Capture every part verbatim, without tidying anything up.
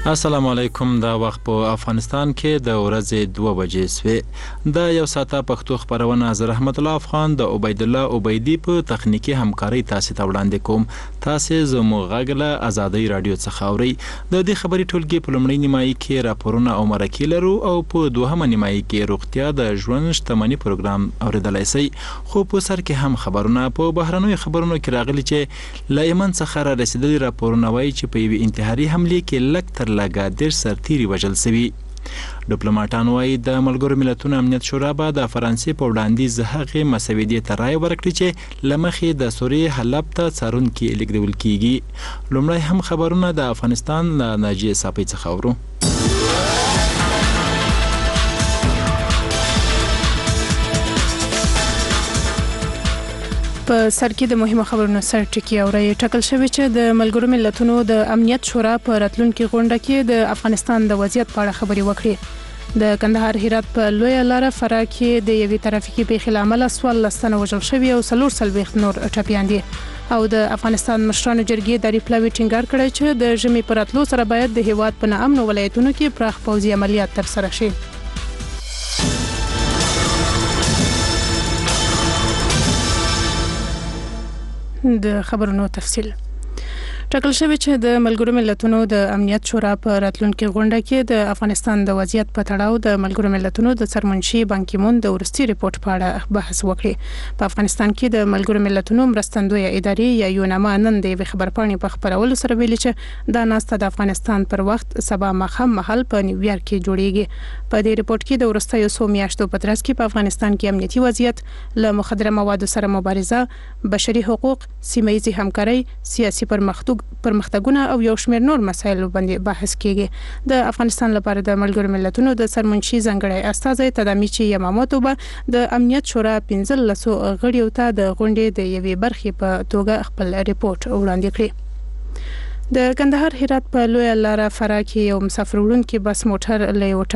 السلام علیکم. دا وخت په افغانستان کې د ورځې دوه بجې سوې. دا یو ساعته پښتو خبرونه از رحمت الله افغان د عبید الله عبیدی په تخنیکی همکاري تاسو ته وړاندې کوم. تاسو زموږ غږ له آزادۍ رادیو څخه اورئ. د دې خبري ټولګي په لومړۍ نیمایي کې راپورونه او مرکې لرو او په دوهمه نیمایي کې روغتیا د ژوند شتمنۍ پروګرام اوریدلای شئ. خو په سر کې هم خبرونه په بهرنوي خبرونو کې راغلي چې له یمن څخه را رسیدلي راپورونه وایي چې په یوې انتحاري حملې کې لږ تر لږه دېرش سرتیري وژل شوي. ډیپلوماټان وایي د ملګرو ملتونو امنیت شورا به د فرانسې په وړاندیز هغې مسودې ته رایه ورکړي چې له مخې د سوریې حلب ته څارونکي لیږدول کیږي. لومړی هم خبرونه د افغانستان له ناجیې صافۍ څخه اورو. په سر کې د مهمه خبرونو سر ټکی اوري. ټاکل شوی چې د ملګرو ملتونو د امنیت شورا په راتلونکي غونډه کې د افغانستان د وضعیت په اړه خبري وکړي. د کندهار هرات په لویه لاره فرا کې د یوې ترافیکي پیښې له امله څوارلس تنه وژل شوي او څلور څلوېښت نور ټپیان دي. او د افغانستان مشرانو جرګې د ریپلاوي ټینګار کړی چې د ژمي پر راتلو سره باید د هیواد په ناامنو ولایتونو کې پراخ پوځي عملیات ترسره شي. د خبرونو تفصیل. ټاکل شوی چې د ملګرو ملتونو د امنیت شورا په راتلونکي غونډه کې د افغانستان د وضعیت په تړاو د ملګرو ملتونو د سرمنشي بان کی مون د ورستي ریپورت په اړه بحث وکړي. په افغانستان کې د ملګرو ملتونو مرستندویه ادارې یا یوناما نن د خبرپاڼې په خبرولو سره ویلي چې دا ناسته د افغانستان پر وخت سبا ماښام مهال په نیویارک کې جوړیږي. په دې ریپورت کې د ورستیو څو میاشتو په ترڅ کې په افغانستان کې امنیتي وضعیت، له مخدره موادو سره مبارزه، بشري حقوق، سیمه ییزې همکاري، سیاسي پرمختګ پرمختګونه او یو شمېر نور مسایل باندې بحث کیږي. د افغانستان لپاره د ملګرو ملتونو د سرمنشي ځانګړی استازی تدامیچی یماموتو به د امنیت شورا پنځلس غړیو ته د غونډې د یوې برخې په توګه خپل ریپورت وړاندې کړی. د کندهار هرات په لویه لاره فرا کې یو مسافر وړونکي بس موټر له یو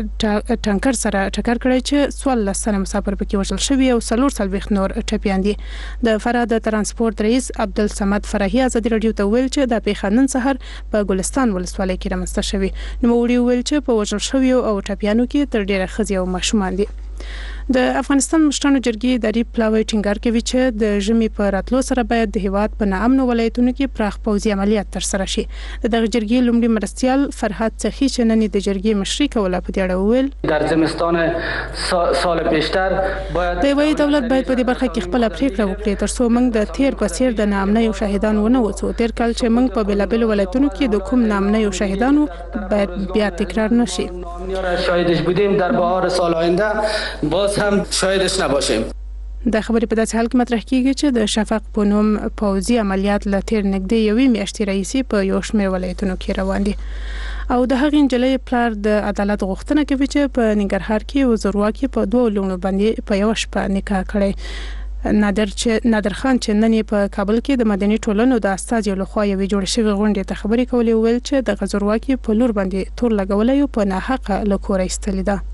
ټانکر سره ټکر کړی چې څوارلس تنه مسافر پکې وژل شوي او څلور څلوېښت نور ټپیان دي. د فرا د ترانسپورت رئیس عبدالصمد فرحي ازادي راډیو ته ویل چې د پیښه نن سهار په ګلستان ولسوالۍ کې رامنځته شوې. نوموړي ویل چې په وژل شویو او ټپیانو کې تر ډیره ښځې او ماشومان دي. د افغانستان مشرانو جرګې د ریپلاوي ټینګار کوي چې د ژمي په راتلو سره باید د هیواد په ناامنو ولایتونو کې پراخ پوځي عملیات ترسره شي. د دغه جرګې لومړي مرستیال فرهاد څخي چې نن د جرګې مشري کوله په دې اړه وویل در زمستان سال پیشتر باید د وی دولت باید په دې برخه کې خپل پریکړه وکړي ترڅو موږ د تیر په څیر د ناامنۍ شاهدان ونه اوسو. تیر کال چې موږ په بلابل ولایتونو کې د کوم ناامنۍ شاهدانو باید بیا تکرار نشي. شاهدش بودیم در بهار سال آینده باز هم شاهدش نباشیم. د خبرې په داسې حال کې مطرح کیږي چې د شفق په نوم پوځي عملیات له تیر نږدې یوې میاشتې راهیسې په یو شمېر ولایتونو کې روان دي. او د هغې نجلۍ پلار د عدالت غوښتنه کوي چې په ننګرهار کې وزیرواکي په دوه لوڼو باندې په یو شپه نکاح کړی. نادر چې نادر خان چې نن په کابل کې د مدني ټولنو د استازو لخوا یوې جوړ شوې غونډې ته خبرې کولې ویل چې د غزرواکي په لور باندې تور لګولې او په ناحقه له کوره ایستلې ده.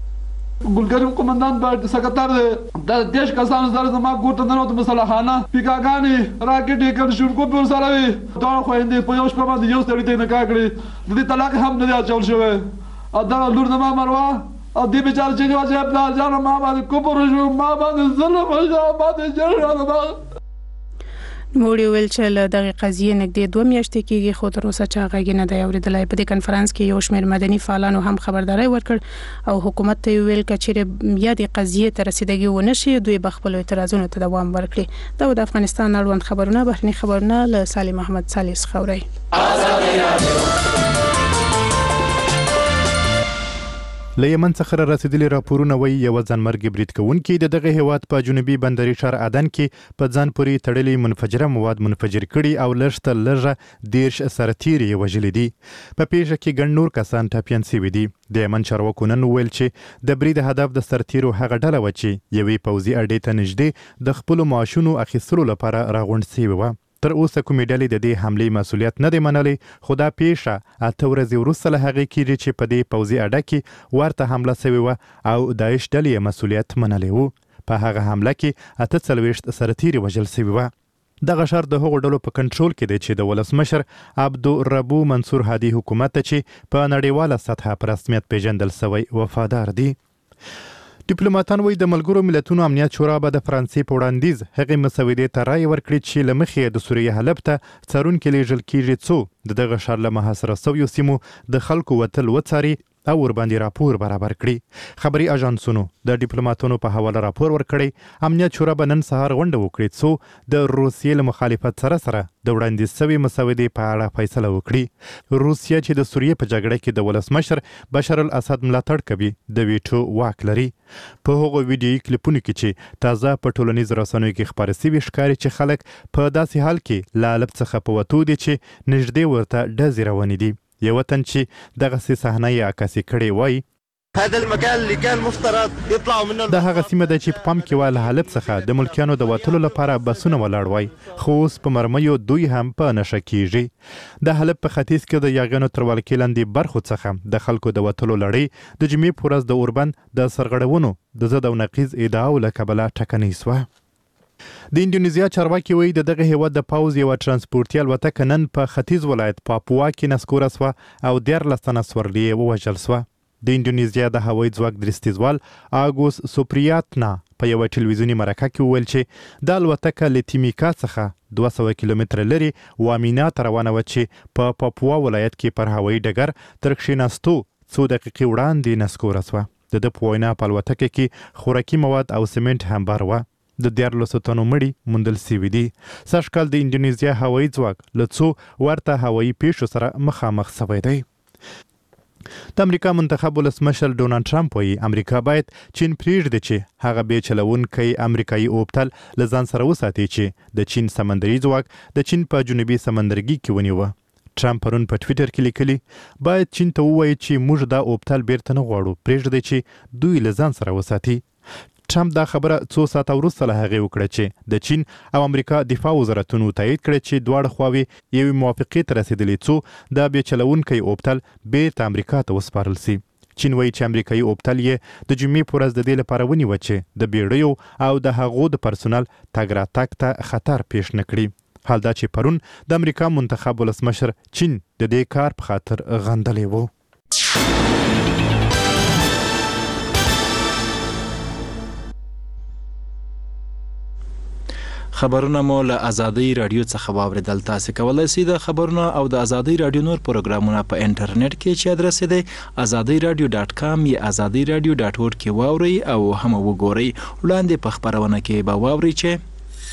ګلګریم قومندان به سکرټر د دیش کسانو سره زما ګوت نه نوته مصالحانه پیکاګانی راکټ کړ شورکو پر سره وي دا خويندې په یو شپه باندې یو ستړي ته نکاح کړی. د دې طلاق هم نه اچول شوی او دا لور نه ما مروه او دې بیچاره چې واځي خپل ځان ما باندې کوپر شو ما باندې ظلم وشو ما دې جوړه. نوموړي ویل چې له دغه قضیې نږدې دوه میاشتې کېږي خو تر اوسه چا غږ نه دی اورېدلی. په دې کنفرانس کې یو شمېر مدني فعالانو هم خبرداری ورکړ او حکومت ته ویل که چیرې بیا د قضیې ته رسیدګي ونه شي دوی به خپلو اعتراضونو ته دوام ورکړي. دا د افغانستان اړوند خبرونه بهرني خبرونه له سالم احمد صالح څخه اورئ. له یمن څخه رسیدلي راپورونه وایي یو ځانمرګي برید کوونکي د دغه هیواد په جنوبي بندري ښار عدن کې په ځان پورې تړلي منفجره مواد منفجر کړي او لږ تر لږه دېرش سرتیري یې وژلي دي. په پیښه کې ګڼ نور کسان ټپیان شوي دي. د یمن چارواکو نن وویل چې د برید هدف د سرتیرو هغه ډله وه چې یوې پوځي اډې ته نږدې د خپلو معاشونو اخیستلو لپاره راغونډ شوي وه. تر اوسه کومې ډلې د دې حملې مسؤلیت نه دی منلی خو دا پیښه اته ورځې وروسته له هغې کېږي چې په دې پوځي اډه کې ورته حمله سوې وه او داعش ډلې یې مسؤلیت منلی و. په هغه حمله کې اته څلوېښت سرتیري وژل سوي وه. دغه شر د هغو ډلو په کنټرول کې دی چې د ولسمشر عبدالربو منصور هادي حکومت ته چې په نړیواله سطحه په رسمیت پیژندل سوی وفادار دي. ډیپلوماټان وایي د ملګرو ملتونو امنیت شورا به د فرانسې په وړاندیز هغې مسودې ته رایې ورکړي چې له مخې د سوریې حلب ته څارونکي لیږل کیږي څو د دغه ښار له محاصره سویو سیمو د خلکو وتل وڅاري او ورباندې راپور برابر کړي. خبري اژانسونو د ډیپلوماټانو په حواله راپور ورکړی امنیت شورا به نن سهار غونډه وکړي څو د روسیې له مخالفت سره سره د وړاندیز سوي مسودې په اړه فیصله وکړي. روسیه چې د سوریې په جګړه کې د ولسمشر بشار الاسد ملاتړ کوي د ویټو واک لري. په هغو ویډیویي کلیپونو کې چې تازه په ټولنیزو رسنیو کې خپاره سوي ښکاري چې خلک په داسې حال کې له حلب څخه په وتو دي چې نږدې ورته ډزې روانې دي. یو وطن چې دغسې صحنه یې عکاسي کړې وایي هذا المكان اللي كان مفترض يطلعوا منه د هغه سیمه ده چې په پام کې وه له حلب څخه د ملکیانو د وتلو لپاره بسونه ولاړ وای خو اوس په مرمیو دوی هم په نشه کیږي. د حلب په ختیځ کې د یاغیانو تر ولکې لاندې برخو څخه د خلکو د وتلو لړۍ د جمعې په ورځ د اوربند د سرغړونو د ضد او نقیض ادعاو له کبله ټکنۍ سوه. د اندونیزیا چارواکي وایي د دغه هیواد د پوځ یوه ترانسپورتي الوتکه نن په ختیځ ولایت پاپوا کې نسکوره سوه او دیارلس تنه سورلي یې ووژل سوه. د اندونیزیا د هوایي ځواک درستیزوال آګوس سوپریاتنا په یوه ټلویزیوني مرکه کې وویل چې د الوتکه له تیمیکا څخه دوه سوه کیلومتره لرې وامینا ته روانه وه چې په پا پاپوا ولایت کې پر هوایي ډګر تر کښېناستو څو دقیقې وړاندې نسکوره سوه. د ده په وینا په الوتکه کې خوراکي مواد او سمنټ هم بار وه. د دیارلسو تنو مړي موندل سوي دي. سږ کال د اندونیزیا هوایي ځواک له څو ورته هوایي پیښو سره مخامخ سوی دی. د امریکا منتخب ولسمشر ډونالډ ټرمپ وایي امریکا باید چین پرېږدي چې هغه بې چلوونکی امریکایي اوبتل له ځان سره وساتي چې د چین سمندري ځواک د چین په جنوبي سمندرګي کې ونیوه. ټرمپ پرون په ټویټر کې لیکلي باید چین ته ووایي چې موږ دا اوبتل بیرته نه غواړو پرېږدي چې دوی له ځان سره وساتي. ټرمپ دا خبره څو ساعته وروسته له هغې وکړه چې د چین او امریکا دفاع وزارتونو تایید کړی چې دواړه خواوې یوې موافقې ته رسېدلې څو د بې چلوونکی اوبتل بیرته امریکا ته وسپارل سي. چین وایي چې امریکایي اوبتل یې د جمعې په ورځ د دې لپاره ونیوه چې د بیړیو او د هغو د پرسونل تګ راتګ ته خطر پیښ نه کړي. حال دا چې پرون د امریکا منتخب ولسمشر چین د دې کار په خاطر غندلی و. خبرونه مو له ازادي رادیو څخه واوریدل. تاسو کولای شئ د خبرونو او د ازادي رادیو نور پروګرامونه په انټرنیټ کې چې ادرس دی azadi radio dot com یا azadi radio dot org کې واورئ او هم وګورئ. وړاندې په خبرونه کې به واورئ چې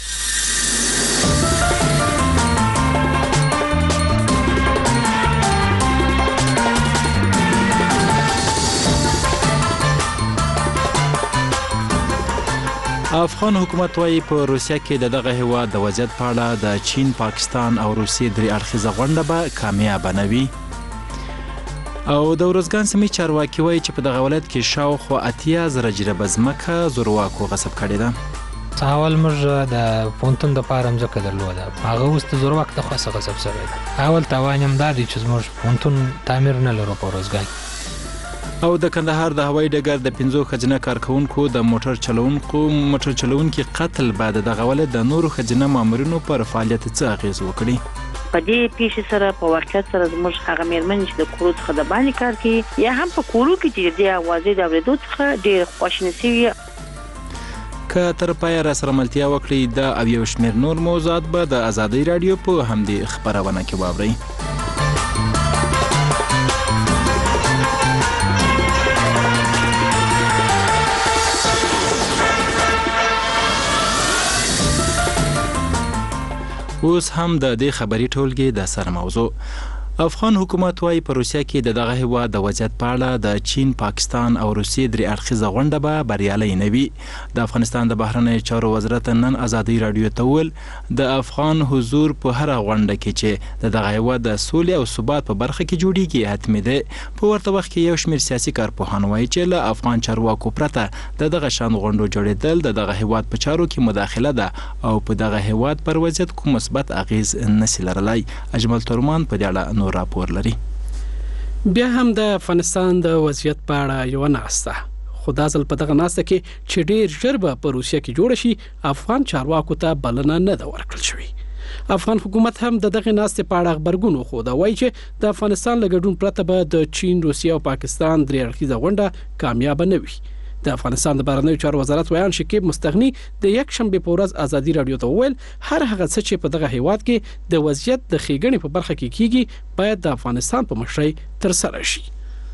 افغان حکومت وايي په روسیه کې د دغه هیواد د وضعیت په اړه د چین، پاکستان او روسیې درې اړخیزه غونډه به کامیابه نه وي. او د ورځګان سیمې چارواکي وايي چې په دغه ولایت کې شاوخوا اتیا زره جریبه ځمکه زورواکو غصب کړې ده. اول موږ د پونتون د پاره ځمکه درلوده، هغه اوس د زورواک د خاصه غصب شوی ده. اول تاوان هم دا دی چې زموږ پونتون تعمیر نه لرو په ورځګان. او د کندهار د هوایي ډګر د پنځو ښځینه کارکونکو د موټر چلوونکو موټر چلوونکي قتل بعد د دغه ولایت د نورو ښځینه مامورینو پر فعالیت څه اغېز وکړي. په دې پیښې سره په واقعیت سره زموږ هغه مېرمنې چې د کورو څخه د باندې کار کوي یا هم په کورو کې چې د اوازې د اورېدو څخه ډېر خواشینې سوي. که تر پایه را سره ملتیا وکړئ دا او یو شمېر نور موضوعات به د ازادۍ راډیو په همدې خپرونه کې واورئ. اوس هم د دې خبري ټولګي د سر موضوع. افغان حکومت وايي په روسیه کې د دغه هیواد د وضعیت په اړه د چین، پاکستان او روسیې درې اړخیزه غونډه به بریالۍ نه وي. د افغانستان د بهرنیو چارو وزارت نن ازادۍ راډیو ته وویل د افغان حضور په هره غونډه کې چې د دغه هیواد د سولې او ثبات په برخه کې جوړیږي حتمي دی. په ورته وخت کې یو شمېر سیاسي کارپوهان وایي چې له افغان چارواکو پرته د دغه شان غونډو جوړېدل د دغه هیواد په چارو کې مداخله ده او په دغه هیواد پر وضعیت کوم مثبت اغیز نشي لرلی. اجمل ترمان په دې اړه راپور لري. بیا هم د افغانستان د وضعیت په اړه یو ناسته خو دا ځل په دغه ناسته کې چې ډیر ژر به په روسیه کې جوړ شي افغان چارواکو ته بلنه نه ده ورکړل شوې. افغان حکومت هم د دغه ناستې په اړه خبرګون وښود او وایي چې د افغانستان له ګډون پرته به د چین، روسیه او پاکستان درې اړخیزه غونډه کامیاب نه وي. د افغانستان د بهرنیو چارو وزارت ویان شکیب مستغنی د یک شنبه په ورځ ازادي رادیو ته وویل هر هغه څه چې په دغه هیواد کې د وضعیت د ښېګڼې په برخه کې کیږي باید د افغانستان په مشرۍ ترسره شي.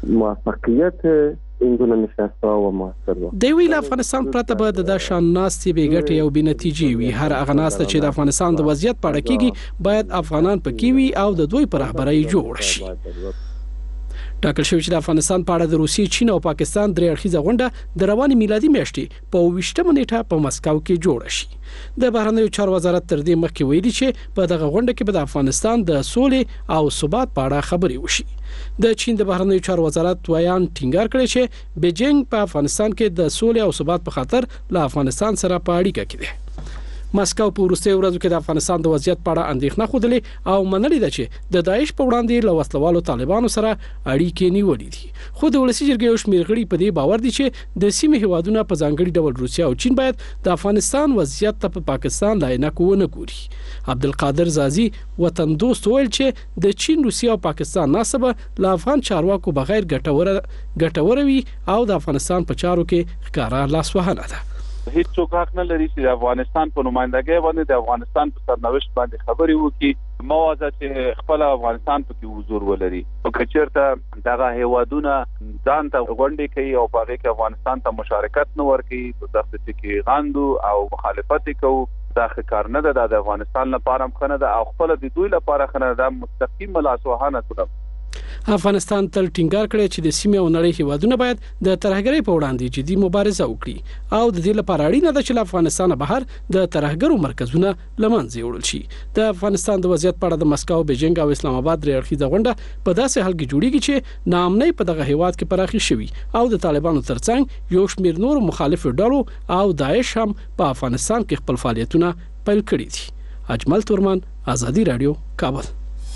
موفقیت این گونه نشست‌ها و موثر و د ویل افغانستان پرته به د شان ناستې به ګټې او بنتیجې وي. هر هغه ناسته چې د افغانستان د وضعیت په اړه کیږي باید افغانان پکې وي او د دوی پر رهبرۍ جوړ شي. ټاکل شوی چې د افغانستان په اړه د روسیې، چین او پاکستان درې اړخیزه غونډه د روانې میلادي میاشتې په اوویشتمه نیټه په مسکو کې جوړه شي. د بهرنیو چارو وزارت تر دې مخکې ویلي چې په دغه غونډه کې به د افغانستان د سولې او ثبات په اړه خبرې وشي. د چین د بهرنیو چارو وزارت ویان ټینګار کړی چې بیجینګ په افغانستان کې د سولې او ثبات په خاطر له افغانستان سره په اړیکه کې دی. مسکو په وروستیو ورځو کې د افغانستان د وضعیت په اړه اندېښنه خوده او منلې ده چې د داعش په وړاندې له وسلوالو طالبانو سره اړیکې نیولې دي. خو د ولسی جرګې یو شمېر غړي په دې باور دي چې د سیمې هیوادونو په ځانګړي ډول روسیه او چین باید د افغانستان وضعیت ته په پاکستان لاینه کوونه ګوري. عبدالقادر زازی وطن دوست ویل چې د چین، روسیه او پاکستان ناسبه له افغان چارواکو بغیر ګټوره ګټوره وي او د افغانستان په چارو کې ښکارا لاسوهنه ده. هیڅ څوک حق نه لري چې د افغانستان په نمائندګۍ باندې د افغانستان په سرنوشت باندې خبرې وکړي، موازه چې خپل افغانستان په کې حضور ولري. او کچېرته دغه هیوادونه ځان ته غونډې کوي او په هغه کې افغانستان ته مشارکت نه ورکوي، په دغه کې غاندو او مخالفت کوي، دا کار نه ده. د افغانستان لپاره هم ښه نه ده او خپل د دوی لپاره ښه نه ده. مستقیم لاسوهنه کوي. افغانستان تل ټینګار کړی چې د سیمې او نړۍ هیوادونه باید د ترهګرۍ په وړاندې جدي مبارزه وکړي او د دې لپاره اړینه ده چې له افغانستان بهر د ترهګرو مرکزونه لمنځه وړل شي. د افغانستان د وضعیت په اړه د مسکو، بیجینګ او اسلام آباد درې اړخیزه غونډه په داسې حال کې جوړیږي چې ناامنۍ په دغه هیواد کې پراخي شوی او د طالبانو ترڅنګ یو شمېر نور مخالف ډلو او داعش هم په افغانستان کې خپل فعالیتونه پیل کړي دي. اجمل تورمان، آزادی رادیو، کابل.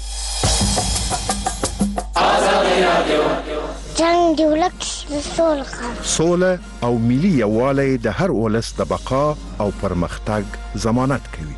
جنگ دی ولک سوله سوله او ملي یووالی د هر ولس د بقا او پرمختګ ضمانت کوي.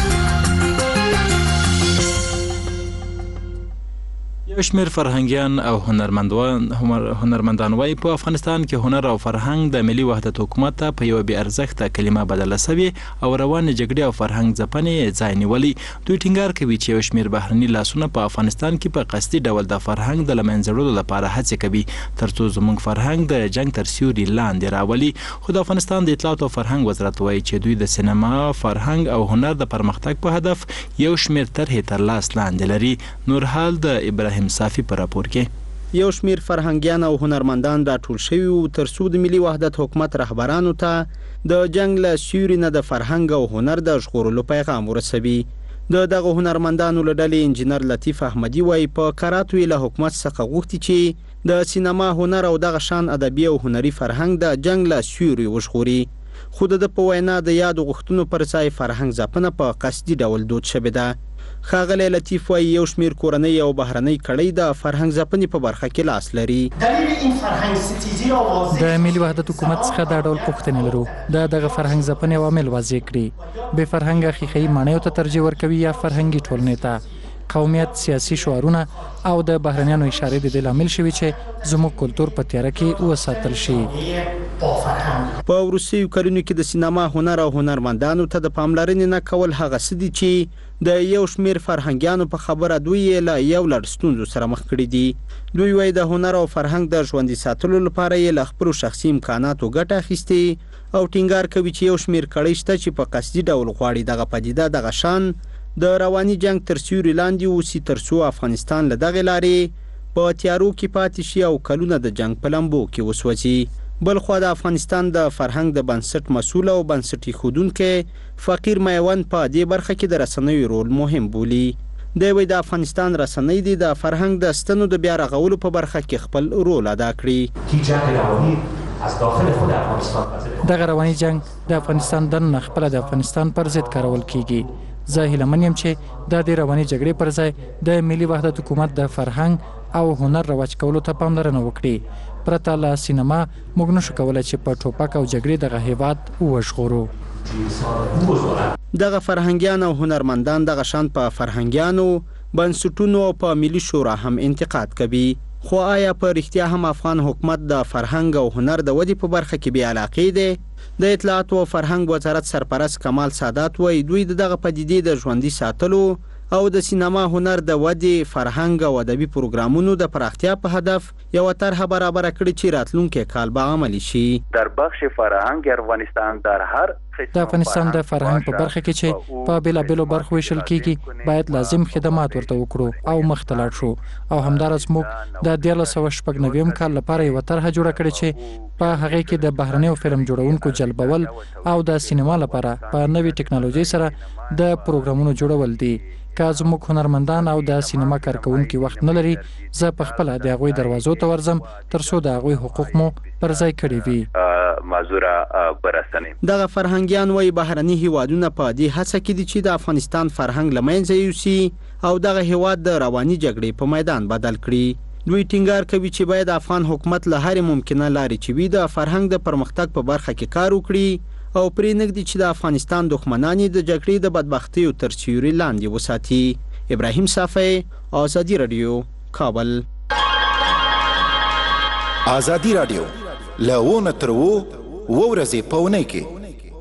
یو شمېر فرهنګیان او هنرمندان هنرمندان وايي په افغانستان کې هنر او فرهنګ د ملي وحدت حکومت ته په یو بې ارزښته کلمه بدله شوې او روانې جګړې او فرهنګ ځپنې ځای نیولي. دوی ټینګار کوي چې یو شمېر بهرني لاسونه په افغانستان کې په قصدي ډول د فرهنګ د له منځه وړلو لپاره هڅې کوي ترڅو زموږ فرهنګ د جنګ تر سیوري لاندې راولي. خو د افغانستان د اطلاعات او فرهنګ وزارت وايي چې دوی د سینما، فرهنګ او هنر د پرمختګ په هدف یو شمېر طرحې تر لاس لاندې لري. نورحال د ابراهیم صافي پر راپور کې یو شمیر فرهنګیان او هنرمندان راټول شوي وو ترڅو د ملي وحدت حکومت رهبرانو ته د جنگ له سیوري نه د فرهنګ او هنر د ژغورلو پیغام ورسوي. د دغه هنرمندانو له ډلې انجینر لطیف احمدي وایي په کراتو له حکومت څخه غوښتي چې د سینما، هنر او دغه شان ادبي او هنري فرهنګ د جنگ له سیوري وژغوري. خو د په وینا د یاد غوښتنو پر ځای فرهنګ ځپنه په قصدي ډول دود شوې ده. ښاغلی لطیف وایي یو شمېر کورنۍ او بهرنۍ کړۍ د فرهنګ ځپنې په برخه کې لاس لري. د ملي وحدت حکومت څخه دا ډول پوښتنې لرو د دغه فرهنګ ځپنې عوامل واضح کړي. بې فرهنګه ښیښهیي ماڼیو ته ترجیح ورکوي یا فرهنګي ټولنې ته. قومیت، سیاسي شعارونه او د بهرنیانو اشارې د دې لامل شوي چې زموږ کلتور په تیاره کې وساتل شي. په وروستیو کلونو کې د سینما، هنر او هنرمندانو ته د پاملرنې نه کول هغه څه دي چې د یو شمېر فرهنګیانو په خبره دوی یې له یو لړ ستونزو سره مخ کړي دي. دوی وایي د هنر او فرهنګ د ژوندي ساتلو لپاره یې له خپلو شخصي امکاناتو ګټه اخیستې او ټینګار کوي چې یو شمېر کړۍ شته چې په قصدي ډول غواړي دغه پدیده دغه شان د رواني جنگ تر سیوري لاندې اوسي ترڅو افغانستان له دغې لارې په تیارو کې پاتې شي او کلونه د جنگ په لمبو کې وسوځي. بلخوا د افغانستان د فرهنګ د بنسټ مسؤل او بنسټ ایښودونکی فقیر میوند په دې برخه کې د رسنیو رول مهم بولي. دی وایي د افغانستان رسنۍ دي د فرهنګ د ستنو د بیا رغولو په برخه کې خپل رول ادا کړي. دغه رواني جنگ د افغانستان دننه خپله د افغانستان پر ضد کارول کیږي. زه هیله من یم چې دا د رواني جګړې پر ځای د ملي وحدت حکومت د فرهنګ او هنر رواج کولو ته پاملرنه وکړي. پرته له سینما موږ نشو کولی چې په ټوپک او جګړې دغه هیواد وژغورو. دغه فرهنګیان او هنرمندان دغه شان په فرهنګیانو بنسټونو او په ملي شورا هم انتقاد کوي. خو آیا په رښتیا هم افغان حکومت د فرهنګ او هنر د ودې په برخه کې بې علاقې دی؟ د اطلاعات او فرهنګ وزارت سرپرست کمال سادات وایي دوی دغه پدیدې د ژوندي ساتلو او د سینما هنر د ودې فرهنګ او ادبي پروګرامونو د پراختیا په هدف یو طرح برابر کړی چې راتلونکي کال به عملي شي. در بخش فرهنگ افغانستان در هر د افغانستان د فرهنګ په برخه کې چې په بیلابیلو برخو ویشل کیږي باید لازم خدمات ورته وکړو او مخ ته لاړ شو. او همدارس موږ د دیارلس سوه شپږ نوي کال لپاره یو طرحه جوړه کړې چې په هغه کې د بهرنیو فلم جوړونکو جلبول او د سینما لپاره په نوې ټکنالوژي سره د پروګرامونو جوړول دي. که زموږ هنرمندان او د سینما کارکونکي وخت نه لري زه په خپل د هغوی دروازو ته ورځم تر څو د هغوی حقوق مو پر ځای کړي وي. معذوره برسنیم. دغه فرهنګیان وایي بهرني هیوادونه په دې هڅه کې دي چې د افغانستان فرهنګ له منځه یوسي او دغه هیواد د رواني جګړې په میدان بدل کړي. دوی ټینګار کوي چې باید افغان حکومت له هرې ممکنه لارې چې وي د فرهنګ د پرمختګ په برخه کې کار وکړي او پرې نږدې چې د افغانستان دښمنان د جګړې د بدبختیو تر سیوري لاندې وساتي. ابراهیم صافی، آزادي رادیو، کابل. آزادي رادیو له تر و ورځې په اونۍ کې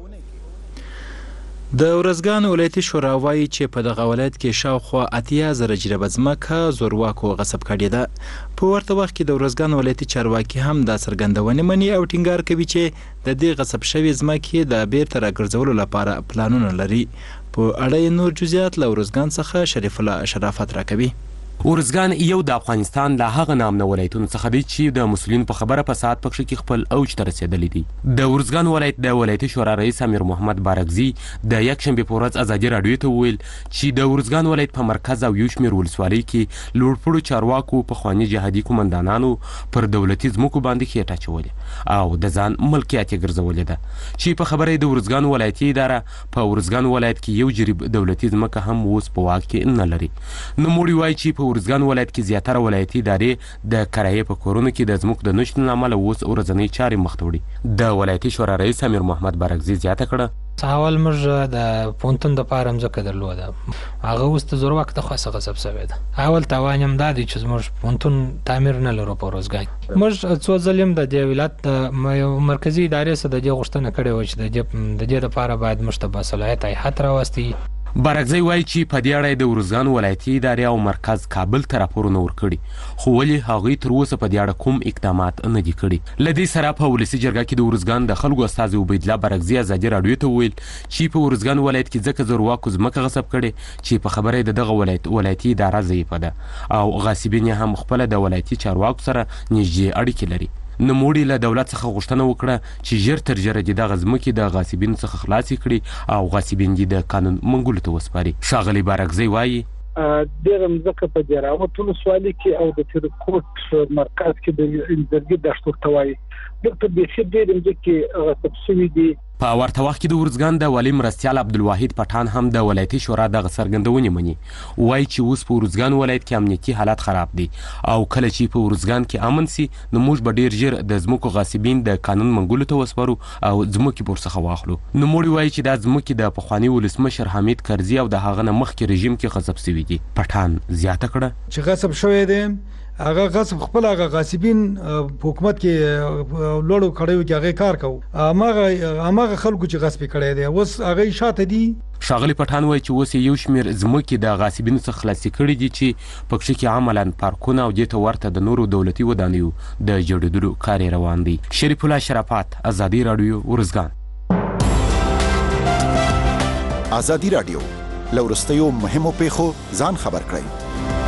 د ارزګان ولایتي شورا وایي چې په دغه ولایت کې شاوخوا اتیا زره جریبه ځمکه زورواکو غصب کړې ده. په ورته وخت کې د ارزګان ولایتي چارواکي هم دا څرګندونې مني او ټینګار کوي چې د دې غصب شوې ځمکې د بیرته راګرځولو لپاره پلانونه لري. په اړه یې نور جزئیات له ارزګان څخه شریف الله شرافت راکوي. ارزګان یو د افغانستان له هغه نامنه ولایتونو څخه دی چې د مسؤلین په خبره فساد پکښې کې خپل اوج ته رسېدلی دی. د ارزګان ولایت د ولایتي شورا رئیس امیر محمد بارکزي د یکشنبې په ورځ ازادي راډیو ته وویل چې د ارزګان ولایت په مرکز او یو شمېر ولسوالۍ کې لوړپوړو چارواکو پخواني جهادي قومندانانو پر دولتي ځمکو باندې خېټه اچولې او د ځان ملکیت یې ګرځولې ده چې په خبره د ارزګان ولایتي اداره په ارزګان ولایت کې یو جریب دولتي ځمکه هم اوس په واک کې نه لري. نوموړي وایي چې په ارزګان ولایت کې زیاتره ولایتي ادارې د کرایې په کورونو کې د ځمکو د نشتون له امله اوس ورځنۍ چارې مخ ته وړي. د ولایتي شورا رئیس امیر محمد بارکزي زیاته کړه اول موږ د پونتون د پاره ځمکه درلوده هغه اوس د زور وخت خاصه غصب شوی ده. اول توان هم دا دی چې موږ پونتون تعمیر نه لرو په ارزګان. موږ څو ځلیم د دې ولایت د مرکزی ادارې سره د دې غوښتنه کړې و چې د دې لپاره باید موږ ته باصلاحیت هیئت راوستي. بارکزی وایي چې په دې اړه د ارزګان ولایتي ادارې او مرکز کابل ته راپورونه ورکړي خو ولې هغوی تر اوسه په دې اړه کوم اقدامات نه دي کړي. له دې سره په ولسي جرګه کې د ارزګان د خلکو استازي عبیدالله بارکزي ازادي راډیو ته وویل چې په ارزګان ولایت کې ځکه زورواکو ځمکه غصب کړې چې په خبره د دغه ولایت ولایتي اداره ضعیفه ده او غاصبین هم خپله د ولایتي چارواکو سره نږدې اړیکې لري. نوموړي له دولت څخه غوښتنه وکړه چې ژر تر ژره دې دغه ځمکې د غاصبینو څخه خلاصې کړي او غاصبین دې د قانون منګولو ته وسپاري. ښاغلي بارکزی وایي ډېره مځکه په جراوت ولسوالۍ کې او د ترکوټ مرکز کې د انځرګي دښت ورته وایي دلته بیخي ډېرې مځکې غصب شوي دي. په ورته وخت کې د ارزګان د والي مرستیال عبدالواحد پټان هم د ولایتي شورا دغه څرګندونې مني. وایي چې اوس په ارزګان ولایت کې امنیتي حالت خراب دی او کله چې په ارزګان کې امن سي نو موږ به ډېر ژر د ځمکو غاصبین د قانون منګولو ته وسپارو او ځمکې ورڅخه واخلو. نوموړي وایي چې دا ځمکې د پخواني ولسمشر حمید کرزي او د هغه نه مخکې رژیم کې غصب شوي دي. پټان زیاته کړه چې غصب شوی دی هغه غصب خپل هغه غاصبین حکومت کې لوړو کړیو کې هغه کار کوي هغه هغه خلکو چې غصب کړی دی اوس هغه شاته دي. ښاغلي پټان وایي چې اوس یو شمېر ځمکې د غاصبینو څخه خلاصې کړي دي چې پکښې کې عملاً پارکونه او دې ته ورته د نورو دولتي ودانیو د جوړېدلو کار یې روان دی. شریف الله شرافت، ازادي راډیو، ارزګان. ازادي راډیو له وروستیو مهمو پیښو ځان خبر کړئ.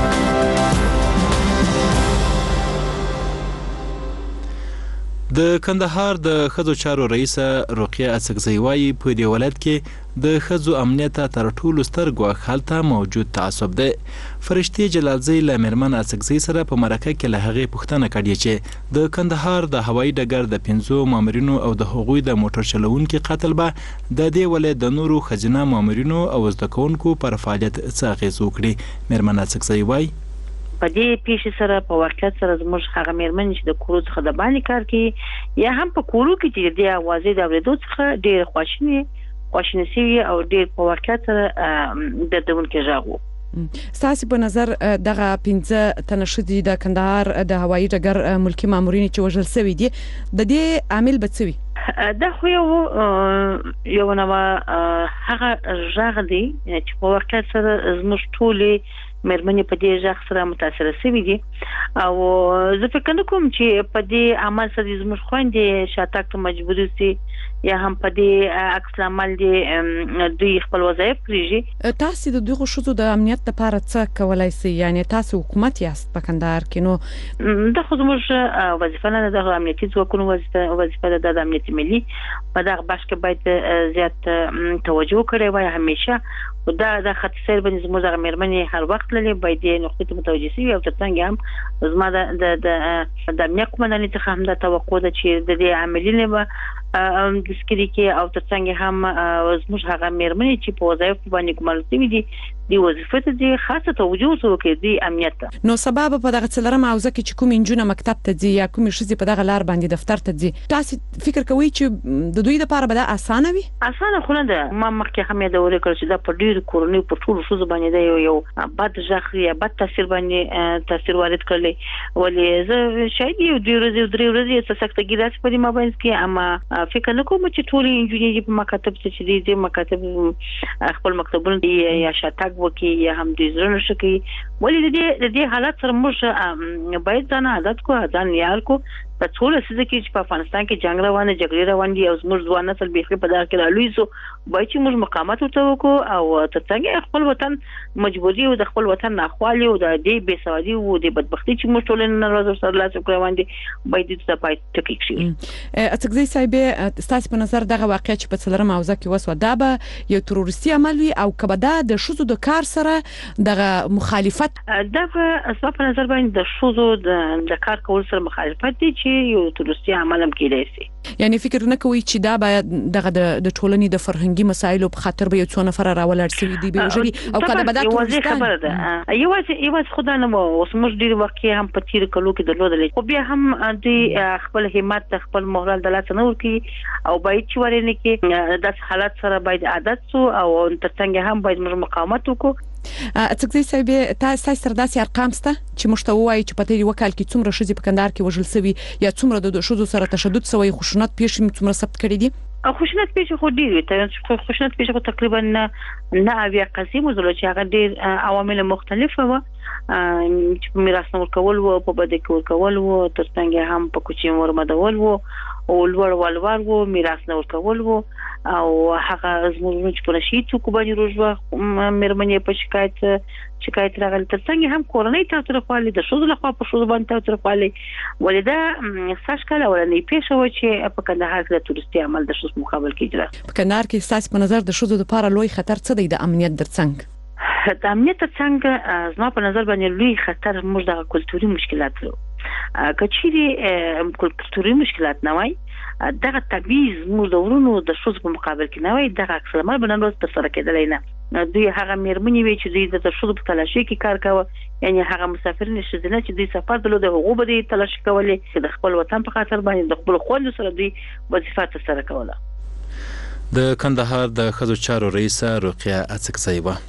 د کندهار د ښځو چارو رئیسه رقیه اڅکزۍ وایي په دې ولایت کې د ښځو امنیت ته تر ټولو ستر ګواښ هلته موجود تعصب دی. فرشتې جلالزۍ له میرمن اڅکزۍ سره په مرکه کې له هغې پوښتنه کړې چې د کندهار د هوایي ډګر د پنځو مامورینو او د هغوی د موټر چلوونکي قتل به د دې ولایت د نورو ښځینه مامورینو او زده کوونکو پر فعالیت څه اغېز وکړي. میرمن اڅکزۍ وایي په دې پیښې سره په واقعیت سره زموږ هغه میرمن چې د کورو څخه د باندې کار کوي یا هم په کورو کې چې د اوازې د اورېدو څخه ډېر خواشیني خواشیني شوي او ډېر په واقعیت سره د دونکو ژغو. ستاسو په نظر دغه پنځه تنه ښځې د کندهار د هوایي ډګر ملکي مامورین چې وژل شوي دي د دې عامل به څه وي؟ دا خو یو یو نوه هغه ژغ دی چې په واقعیت سره زموږ ټولې مېرمنې په دې ژغ سره متاثره شوي دي او زه فکر نه کوم چې په دې عمل سره زموږ خویندې شاتګ ته مجبورې سي یا هم په دې عکس العمل دي دوی خپل وظایف پرېږدي. تاسو د دغو ښځو د امنیت لپاره څه کولی سئ؟ یعنې تاسو حکومت یاست په کندهار کې، نو دا خو زموږ وظیفه نه ده، د امنیتي ځواکونو وظیفه ده، د امنیت ملي په دغه بحث کې باید زیات توجه کړې وای همیشه. خو دا د خط سیر باندې زموږ هغه مېرمنې هر وخت لري باید یې نقطې ته متوجه شي او ترڅنګ هم زما د د د امنیت قومندانۍ څخه هم دا توقع ده چې د دې عاملینو به د سکري کې او ترڅنګ هم زموږ هغه مېرمنې چې په وظایف باندې کومل شوي دي دی وظیفه ته دي خاصه توجه وکړي دی امنیت ته. نو سبب په دغه څلورم حوزه کې چې کوم انجونه مکتب ته ځي یا کوم ښځې په دغه لار باندې دفتر ته ځي، تاسو فکر کوئ چې د دوی لپاره به دا اسانه وي؟ اسانه خو نه ده. ما مخکې هم یادونه کړې چې دا په ډېرو کورنیو په ټولو ښځو باندې دا یو یو بد ژغ یا بد تاثیر باندې تاثیر وارد کړلی. ولې زه شاید یو دوه ورځې درې ورځې څه سختګي داسې په دې مابینځ کې اما فکر نه کوم چې ټولې انجونې په مکاتب ته چې دي مکاتب خپل مکتبونه یا شاتګ وکي یا هم دې زړه نشي. ولې د دې حالت سره موږ باید ځان عادت کو ځان یار کو په ټول څه کې چې په افغانستان کې جنگ روانه جګړې روان دي او زموږ ځوان نسل به په دغه کې رالوي سو باید چې موږ مقاومت وکړو او ترڅنګ خپل وطن مجبوري او د خپل وطن ناخوالي او د دې بېسوادي او د بدبختی چې موږ ټول نه راځو سره لاس روان دي باید د پای ټکی شي. اڅکزي صاحب ستاسو په نظر دغه واقعیت چې په څلورم حوزه کې وسو دا به یو تروریستي عمل وي او کبه دا د ښځو د کار سره دغه مخالفت دغه اسباب په نظر باندې د ښځو د کار کول سره مخالفت دي چې یو تروریستي عمل هم کېدای شي. یعنی فکر نه کوي چې دا باید دغه د ټولنې د فرهنګي مسایلو په خاطر به یو څو نفر راولړ شي دي به وجري او کله به دا تروریستان خبره ده. یوازې یوازې خدای نه اوس موږ ډیر وخت هم په تیر کلو کې درلودل خو بیا هم دوی خپل همت خپل مورال د لاس نه ورکی او باید چې ورنه کې د حالت سره باید عادت سو او ترڅنګ هم باید موږ مقاومت وکړو. اڅکزي صاحب تاسو سره داسې ارقام شته چې موږ ته وایي چې په تیر وکال کې څومره ښځې په کندهار کې وژل شوي یا څومره د ښځو سره تشدد شوی خشونت پیښې څومره ثبت کړي دي؟ خشونت پیښې خو ډېر وي ته خشونت پیښې خو تقریبا نه اویا قسم وزلو چې هغه ډېر عوامل مختلفه و چې په میراث نه ورکول و په بده کې ورکول و ترڅنګ هم په کوچي ورمدول و او لوړ والوار و میراث نه ورکول و او هغه زموږ چې په نشي څوک باندې روزه مېرمنې په شکایت شکایت راغلی ترڅنګ هم کورنۍ تاوتریخوالي د ښځو لخوا په ښځو باندې تاوتریخوالي ولې دا سږ کال اولنۍ پیښه وه چې په کندهار کې د تروریستي عمل د ښځو مقابل کې اجرا. په کندهار کې ستاسو په نظر د ښځو لپاره لوی خطر څه دی د امنیت ترڅنګ؟ د امنیت ترڅنګ زما په نظر باندې لوی خطر موږ د کلتوري مشکلات لرو. کچېرې کلتوري مشکلات نه وای دغه تبعیض موږ د ورونو د ښځو په مقابل کې نه وای دغه عکس العمل به نن ورځ ترسره کېدلی نه. دوی هغه مېرمنې وي چې دوی د ښځو په تلاشي کې کار کاوه یعنی هغه مسافرین ښځینه چې دوی سفر درلود هغه به دوی تلاشي کولې د خپل وطن په خاطر باندې د خپل خویندو سره دوی وظیفه ترسره کوله. د کندهار د ښځو چارو رئیسه رقیه اڅکزي وه.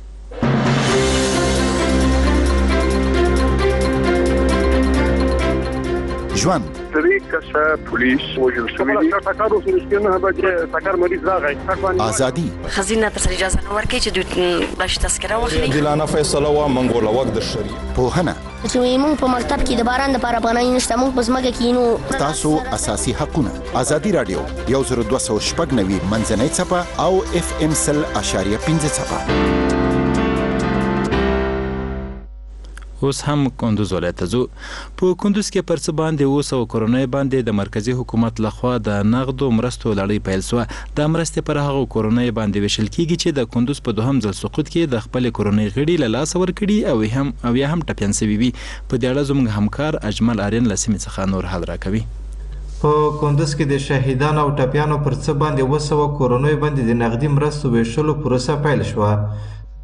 ژوند درې کسه پولیس وژل شوي دي. ټکر اوس نشته به چې ټکر مریض راغی. ازادي خزینه تر اجازه نه ورکړي چې دوی باش تذکره واخلي. دلانه فیصله وا منګول وخت د شری پوهنه چې موږ په مکتب کې د باران د لپاره پناه نشته موږ په ځمکه کې نو تاسو اساسي حقونه ازادي رادیو یو زر دوه سوه شپږ نوي منځنۍ څپه او اف ام سل اشاریه پنځه څپه. اوس هم کندوز ولایت ته ځو. په کندوز کې پر څه باندې اوس او کورنۍ باندې د مرکزی حکومت لخوا د نغدو مرستو لړۍ پیل شوه. د مرستې پر هغو کورنۍ باندې ویشل کیږي چې د کندوز په دوهم ځل سقوط کې د خپل کورنۍ غړي له لاسه ورکړي او هم او یا هم ټپیان شوي وي. په دې اړه زموږ همکار اجمل آرین له سیمې څخه نور حال راکوي. په کندوز کې د شهیدانو او ټپیانو پر څه باندې اوه سوه کورنیو باندې د نغدي مرستو ویشلو پروسه پیل شوه.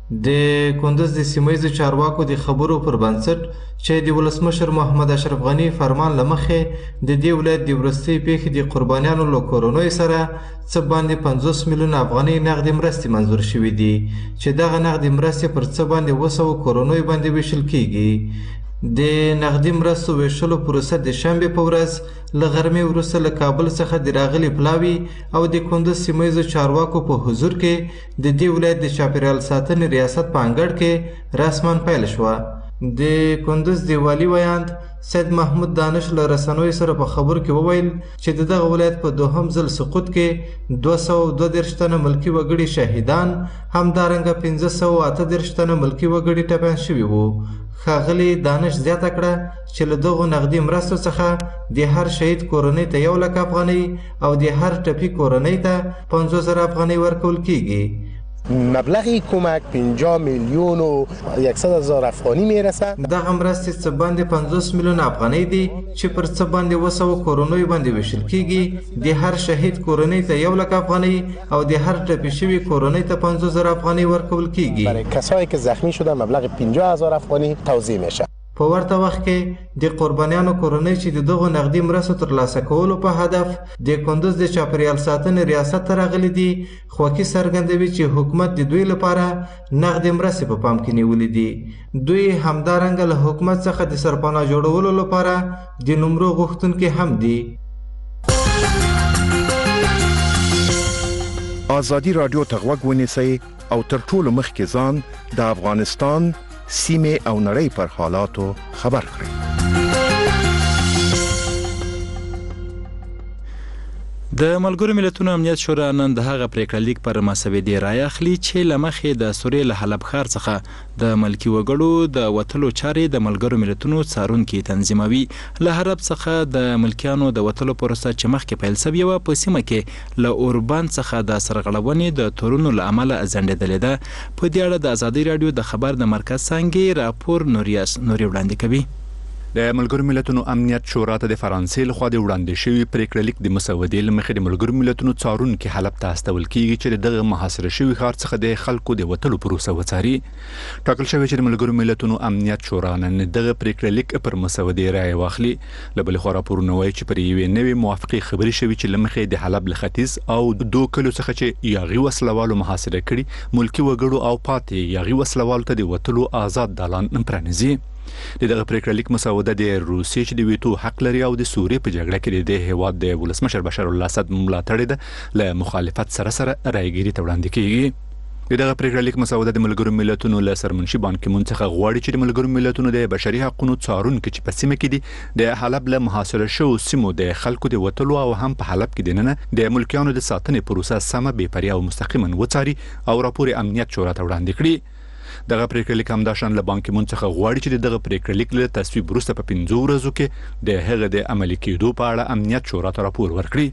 د کندز د سیمه چارواکو د خبرو پر بنسټ چې د ولسمشر محمد اشرف غنی فرمان لمخې د دې ولایت د وروستۍ پیښې د قربانیانو له کورونو سره څه باندې پنځوس میلیون افغانۍ نغدي مرستې منظور شوې دي چې دغه نغدي مرستې پر څه باندې اوه سوه کورونو باندې ویشل کیږي. د نغدي مرستو ویشلو پروسه د شنبې په ورځ له غرمې وروسته له کابل څخه د راغلي پلاوي او د کندز سیمه ییزو چارواکو په حضور کې د دې ولایت د چاپیریال ساتنې ریاست په انګړ کې رسما پیل شوه. د کندز د والي ویاند سید محمود دانش له رسنیو سره په خبرو کې وویل چې د دغه ولایت په دوهم ځل سقوط کې دوه سوه دوه دېرش تنه ملکي وګړي شهیدان، همدارنګه پنځه سوه اته دېرش تنه ملکي وګړي ټپیان شوي وو. ښاغلي دانش زیاته کړه چې له دغو نغدي مرستو څخه د هر شهید کورنۍ ته یو لک افغانۍ او د هر ټپي کورنۍ ته پنځوس زره افغانۍ ورکول کیږي. مبلغ کمک پنجاه میلیون و صد هزار افغانی میرسه. دغه مرستې څه باندې پنځوس میلیون افغانۍ دي چې پر څه باندې اوه سوه کورنۍ باندې ویشل کیږي. د هر شهید کورنۍ ته یو لک افغانۍ او د هر ټپي شوي کورنۍ ته پنځوس زره افغانۍ ورکول کیږي. برای کسایی که زخمی شدن مبلغ پنجاه هزار افغانی توزیع میشه. په ورته وخت کې د قربانیانو کورنۍ چې د دغو نغدي مرستو ترلاسه کولو په هدف د کندز د چاپیریال ساتنې ریاست ته راغلي دي، خوښي څرګندوي چې حکومت د دوی لپاره نغدي مرستې په پام کې نیولې دي. دوی همدارنګه له حکومت څخه د سرپناه جوړولو لپاره د نمرو غوښتونکي هم دي. ازادي رادیو ته غوږ ونیسئ او تر ټولو مخکې ځان د افغانستان سیمه او نړۍ پر حالاتو خبر کړئ. د ملګرو ملتونو امنیت شورا نن د هغه پریکړه لیک پر مسودې رای اخلي چې لمخې د سوریې له حلب ښار څخه د ملکی وګړو د وټلو چارې د ملګرو ملتونو څارونکي تنظیموي. له حلب څخه د ملکیانو د وټلو پروسه چې مخکې پیل شوې و په سیمه کې له اوربان څخه د سرغړونې د تورونو له امله ځنډېدلې ده. په دې اړه د ازادي رادیو د خبر د مرکز څنګه راپور نوریاس نوري وړاندې کوي. د ملګرو ملتونو امنیت شورا ته د فرانسې لخوا د وړاندې شوی پریکړه لیک د مسودې لمخې د ملګرو ملتونو څارونکي حلب ته استول کیږي چې دغه محاصره شوی ښار څخه د خلکو د وټلو پروسه وڅاري. ټاکل شوی چې د ملګرو ملتونو امنیت شورا نن دغه پریکړه لیک پر مسودې رای واخلي. له بل خوا راپورونه وایي چې پر یوې نوې موافقې خبرې شوې چې لمخې د حلب له ختیځ او دوه کلو څخه چې یاغي وسلوالو محاصره کړي ملکی وګړو او پاتې یاغي وسلوالو ته د وټلو آزاد دالان پرانیزي. دغه پریکړه لیک مسوده د روسیې چې د ویټو حق لري او د سوریې په جګړه کې د هیواد د ولسمشر بشار الله اسد ملاتړ ده له مخالفت سره سره رايګيري ته وړاندې کیږي. دغه پریکړه لیک مسوده د ملګرو ملتونو له سرمنشي بان کی مون څخه غواړي چې د ملګرو ملتونو د بشري حقوقو څارونکو چې په سیمه کې دي د حلب له محاصره شو سیمو د خلکو د وټلو او هم په حلب کې دننه د ملکیانو د ساتنې پروسه سمه بې پریا او مستقیما وڅاري او راپور امنیت شورا ته وړاندې کړي. دغه پریکړه لیک هم د شان له بانک مون څخه غواړي چې دغه پریکړه لیک له تصویب وروسته په پنځو ورځو کې د هغه د عملي کېدو په اړه امنیت شورا ته راپور ورکړي.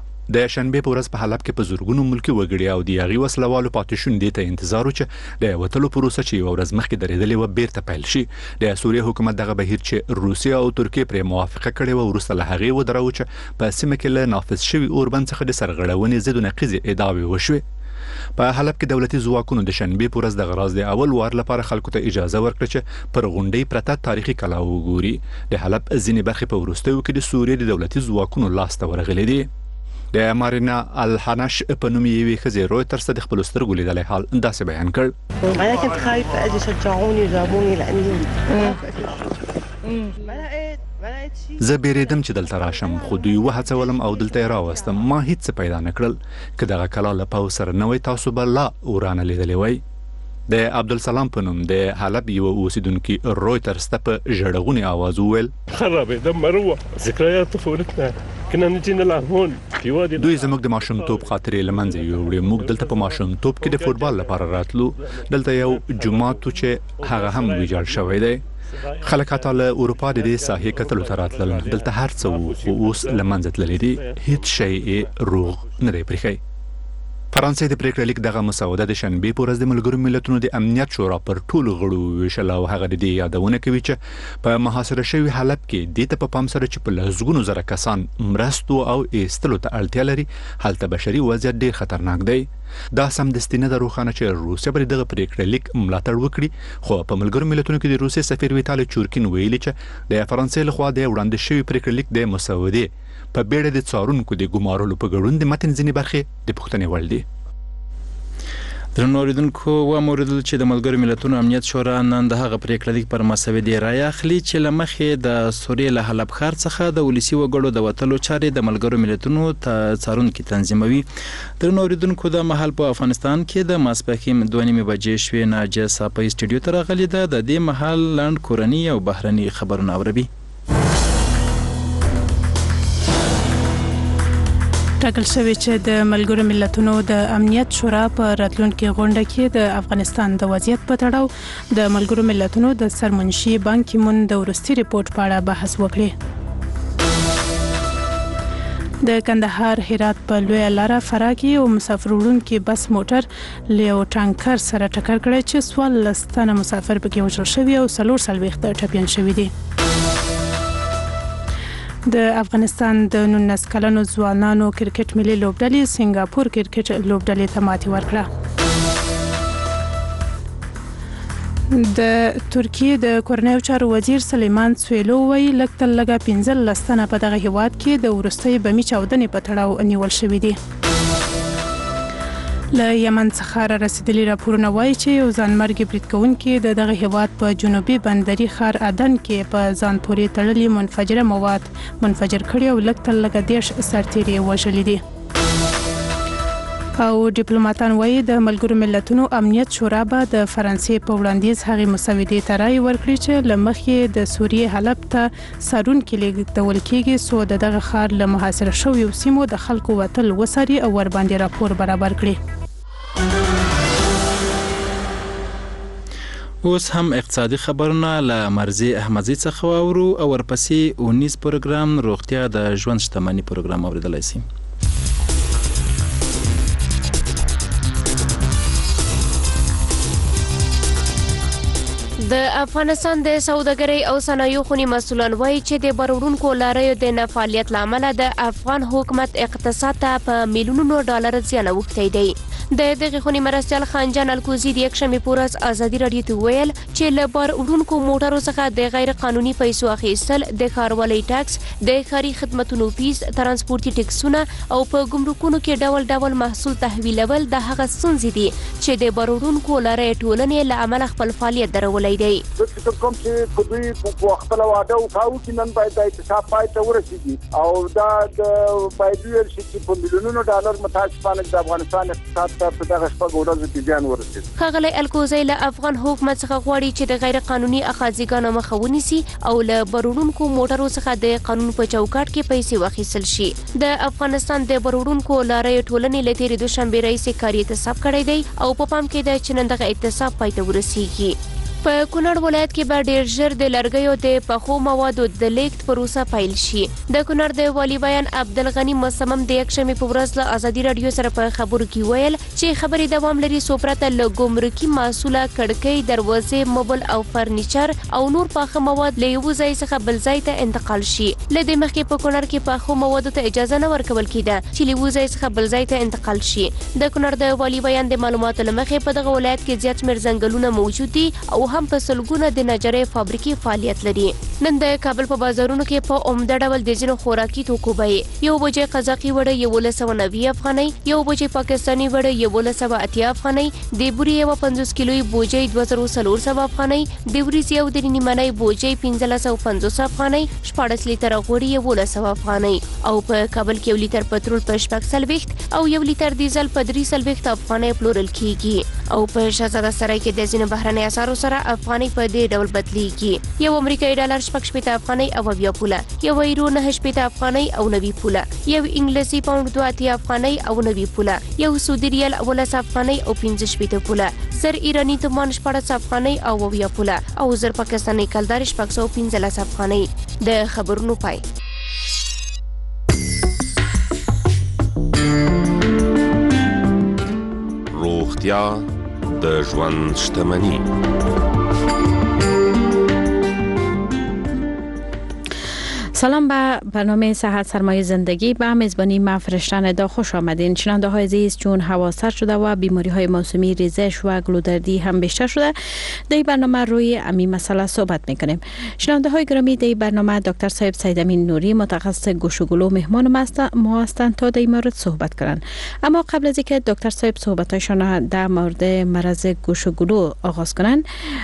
د شنبه په ورځ په حلب کې په زورګونو ملکی وګړي او د یاغي وسلوالو پاتې شونډې ته انتظار و چې د وټلو پروسه چې یو ورځ مخکې درېدلې و بیرته پیل شي. د سوریې حکومت دغه بهیر چې روسیا او ترکیه پر موافقه کړې و وروسته له هغه و درو چې په سیمه کې له نافذ شوی اوربند څخه د سرغړونې ضد نقیزه ادعاوې وشوه. په حلب کې دولتي ځواکونو د شنبه په ورځ د غراض د اول وار لپاره خلکو ته اجازه ورکړه چې پر غونډې پرته تاریخي کلا وګوري. د حلب ځینې برخې په وروستیو کې د سوریې د دولتي ځواکونو لاس ته ورغلې دي. د مارینا الحنش په نوم یوې ښځې رویترز ته د خپلو سترګو لیدلی حال داسې بیان کړ. انا كنت خايفه اجي شجعوني جابوني لاني زه بیریدم چې دلته راشم خو دوی وهڅولم او دلته یې راوستم. ما هیڅ پیدا نه کړل. که دغه کلا له پوځ سره نه وی تاسو به لا ورانه لیدلی وی. د عبدالسلام په نوم د حلب یو اوسیدونکي رویترز ته په ژړغوني आवाज وویل خرابېده مروه ذکريات طفولتنا كنا نجي نلعب هون في وادي. دوی زموږ د ماشومتوب خاطرې له منځه یوړې. موږ دلته په ماشومتوب کې د فوټبال لپاره راتلو. دلته یو جومات چې هغه هم ویجاړ شوی دی. خلک حتی له اروپا د دې ساحې کتلو ته راتلل. دلته هر څه وو خو اوس له منځه تللی دي. هیڅ شی یې روغ نه دی پرېښی. فرانسې د پریکړه لیک دغه مسوده د شنبه په ورځ د ملګرو ملتونو د امنیت شورا پر ټولو غړو ویشل او هغه د دې یادونه کوي چې په محاصره شوي حلب کې دې ته په پام سره چې په لسګونو زره کسان مرستو او ایستلو ته اړتیا لري هلته بشري وضعیت ډیر خطرناک دی. دا سمدستي نه د روښانه چې روسیا پر دغه پریکړه لیک ملاتړ وکړي، خو په ملګرو ملتونو کې د روسیې سفیر ویتالي چورکین ویلي چې د فرانسې لخوا د وړاندې شوی پریکړه لیک د مسودې په بیړه د څارونکو د ګمارلو په ګډون د متن ځینې برخې د پوښتنې وړ دي. درنو اوریدونکو وموریدل چې د ملګرو ملتونو امنیت شورا نن د هغه پریکړه لیک پر مسودې رایه اخلي چې له مخې د سوریې له حلب ښار څخه د ولسي وګړو د وتلو چارې د ملګرو ملتونو څارونکي تنظیموي. درنو اوریدونکو د مهال په افغانستان کې د ماسپښین دوه نیمې بجې شوې. ناجیه صافی سټوډیو ته راغلې ده. د دې مهال لنډ کورني او بهرني خبرونه اوربي. ټاکل شوی چې د ملګرو ملتونو د امنیت شورا په راتلونکي غونډه کې د افغانستان د وضعیت په تړاو د ملګرو ملتونو د سرمنشي بان کی مون د وروستي ریپورت په اړه بحث وکړي. د کندهار هرات په لویه لاره فراه کې او مسافر وړونکي بس موټر له یو ټانکر سره ټکر کړی چې څوارلس تنه مسافر پکې وژل شوي او څلور څلوېښت ټپیان شوي دي. د افغانستان د نولس کلنو ځوانانو کرکټ ملي لوبډلې سنگاپور کرکټ لوبډلې ته ماتې ورکړه. د ترکیې د کورنیو چارو وزیر سلیمان سویلو وایي لږ تر لږه پنځلس تنه په دغه هیواد کې د وروستۍ بمي چاودنې په تړاو نیول شوي دي. له یمن څخه را رسیدلي راپورونه وایي چې یو ځانمرګي برید کوونکي د دغه هیواد په جنوبي بندري ښار عدن کې په ځان پورې تړلي منفجره مواد منفجر کړي او لږ تر لږه دېرش سرتیري وژلي دي. او ډیپلوماټان وایي د ملګرو ملتونو امنیت شورا به د فرانسې په وړاندیز هغې مسودې ته رایې ورکړي چې له مخې د سوریې حلب ته څارونکي لیږدول کېږي څو د دغه ښار له محاصره شویو سیمو د خلکو وتل وڅاري او ورباندې راپور برابر کړي. اوس هم اقتصادي خبرونه له مرزي احمدزي څخه واورو او ورپسې اونیز پروګرام روغتیا د ژوند شتمني پروګرام اوریدلای شئ. د افغانستان د سوداګرۍ او صنایعو خونی مسؤلان وایي چې د بهرونکو لاریو د نفعالیت لامل د افغان حکومت اقتصاد ته په میلیونونو ډالر زیان اوښتی دی. د دغه خونی مرستیال خانجان الکوزی د یکشنبه په ورځ ازادي رادیو ته ویل چې له بهرونکو موټرو څخه د غیر قانوني پیسو اخیستل، د ښاروالۍ ټاکس، د ښاري خدماتو فیس، ترانسپورتي ټکسونه او په ګمرکونو کې ډول ډول محصول تحویلول د هغه ستونزې دي چې د بهرونکو لارې ټولنې له امله خپل فعالیت درولای دی. د کوم چې په دوی په خپل واده او کاو کې نن باید د اقتصاد پای ته ورسیږي او دا د باید ویل شي چې په میلیونونو ډالر متاسفانه د افغانستان اقتصاد ته په دغه شپږ ورځو کې زیان ورسېد. ښاغلی الکوزی له افغان حکومت څخه غواړي چې د غیر قانوني اخاذیګانو مخه ونیسي او له بهرونکو موټرو څخه د قانون په چوکاټ کې پیسې واخیستل شي. د افغانستان د بهرونکو لارې ټولنې له تېرې دوشنبې راهیسې کاري اعتصاب کړی دی او په پام کې ده چې نن دغه اعتصاب پای ته ورسیږي. په کونړ ولایت کې به ډیر ژر د لرګیو د پخو موادو د لیږد پروسه پیل شي. د کونړ د والي بیان عبدالغني مصمم د یکشنبې په ورځ له ازادي رادیو سره په خبرو کې ویل چې خبرې دوام لري څو پرته له ګمرکي محصوله کړکۍ، دروازې، موبل او فرنیچر او نور پاخه مواد له یو ځای څخه بل ځای ته انتقال شي. له دې مخکې په کونړ کې پاخو موادو ته اجازه نه ورکول کېده چې له یو ځای څخه بل ځای ته انتقال شي. د کونړ د والي بیان د معلوماتو له مخې په دغه ولایت کې زیات شمېر ځنګلونه موجود دي او هم په سلګونه د نجارۍ فابریکې فعالیت لري. نن د کابل په بازارونو کې په عمده ډول د ځینو خوراکي توکو بیې یو بجې قزاقي وړه یولس سوه نوي افغانۍ، یو بجې پاکستاني وړه یولس سوه اتیا افغانۍ، د بورې یوه پنځوس کیلوي بوجۍ دوه زره څلور سوه افغانۍ، د وریځ یو درې نیمنۍ بوجۍ پنځلس سوه پنځوس افغانۍ، شپاړس لیتره غوړي یولس سوه افغانۍ او په کابل کې یو لیتر پټرول په شپږ څلوېښت او یو لیتر ډیزل په درې څلوېښت افغانۍ پلورل کیږي. او په شهزاده سرای کې د ځینو بهرنۍ اسعارو سره افغانۍ په دې ډول بدلیږي. یو امریکایي ډالر شپږ شپېته افغانۍ او اویا پوله، یو ایرو نهه شپېته افغانۍ او نوي پوله، یو انګلیسي پاونډ دوه اتیا افغانۍ او نوي پوله، یو سعودي ریال اوولس افغانۍ او پنځه شپېته پوله، زر ایراني تومان شپاړس افغانۍ او اویا پوله او زر پاکستاني کلدار شپږ سوه پنځلس افغانۍ. د خبرونو پای. روغتیا د ژوند شتمني. سلام به برنامه صحت سرمایه زندگی به میزبانی ما فرشتن دا خوش آمدین. شنونده های عزیز، چون هوا سرد شده و بیماری های موسمی ریزش و گلودردی هم بیشتر شده، در برنامه روی امی مسئله صحبت میکنیم. شنونده های گرامی، در برنامه دکتر صاحب سیدامین نوری متخصص گوش و گلو مهمان ما هستند تا در این مورد صحبت کنند. اما قبل از اینکه دکتر صاحب صحبتشان در مورد مرض گوش و گلو آغاز کنند،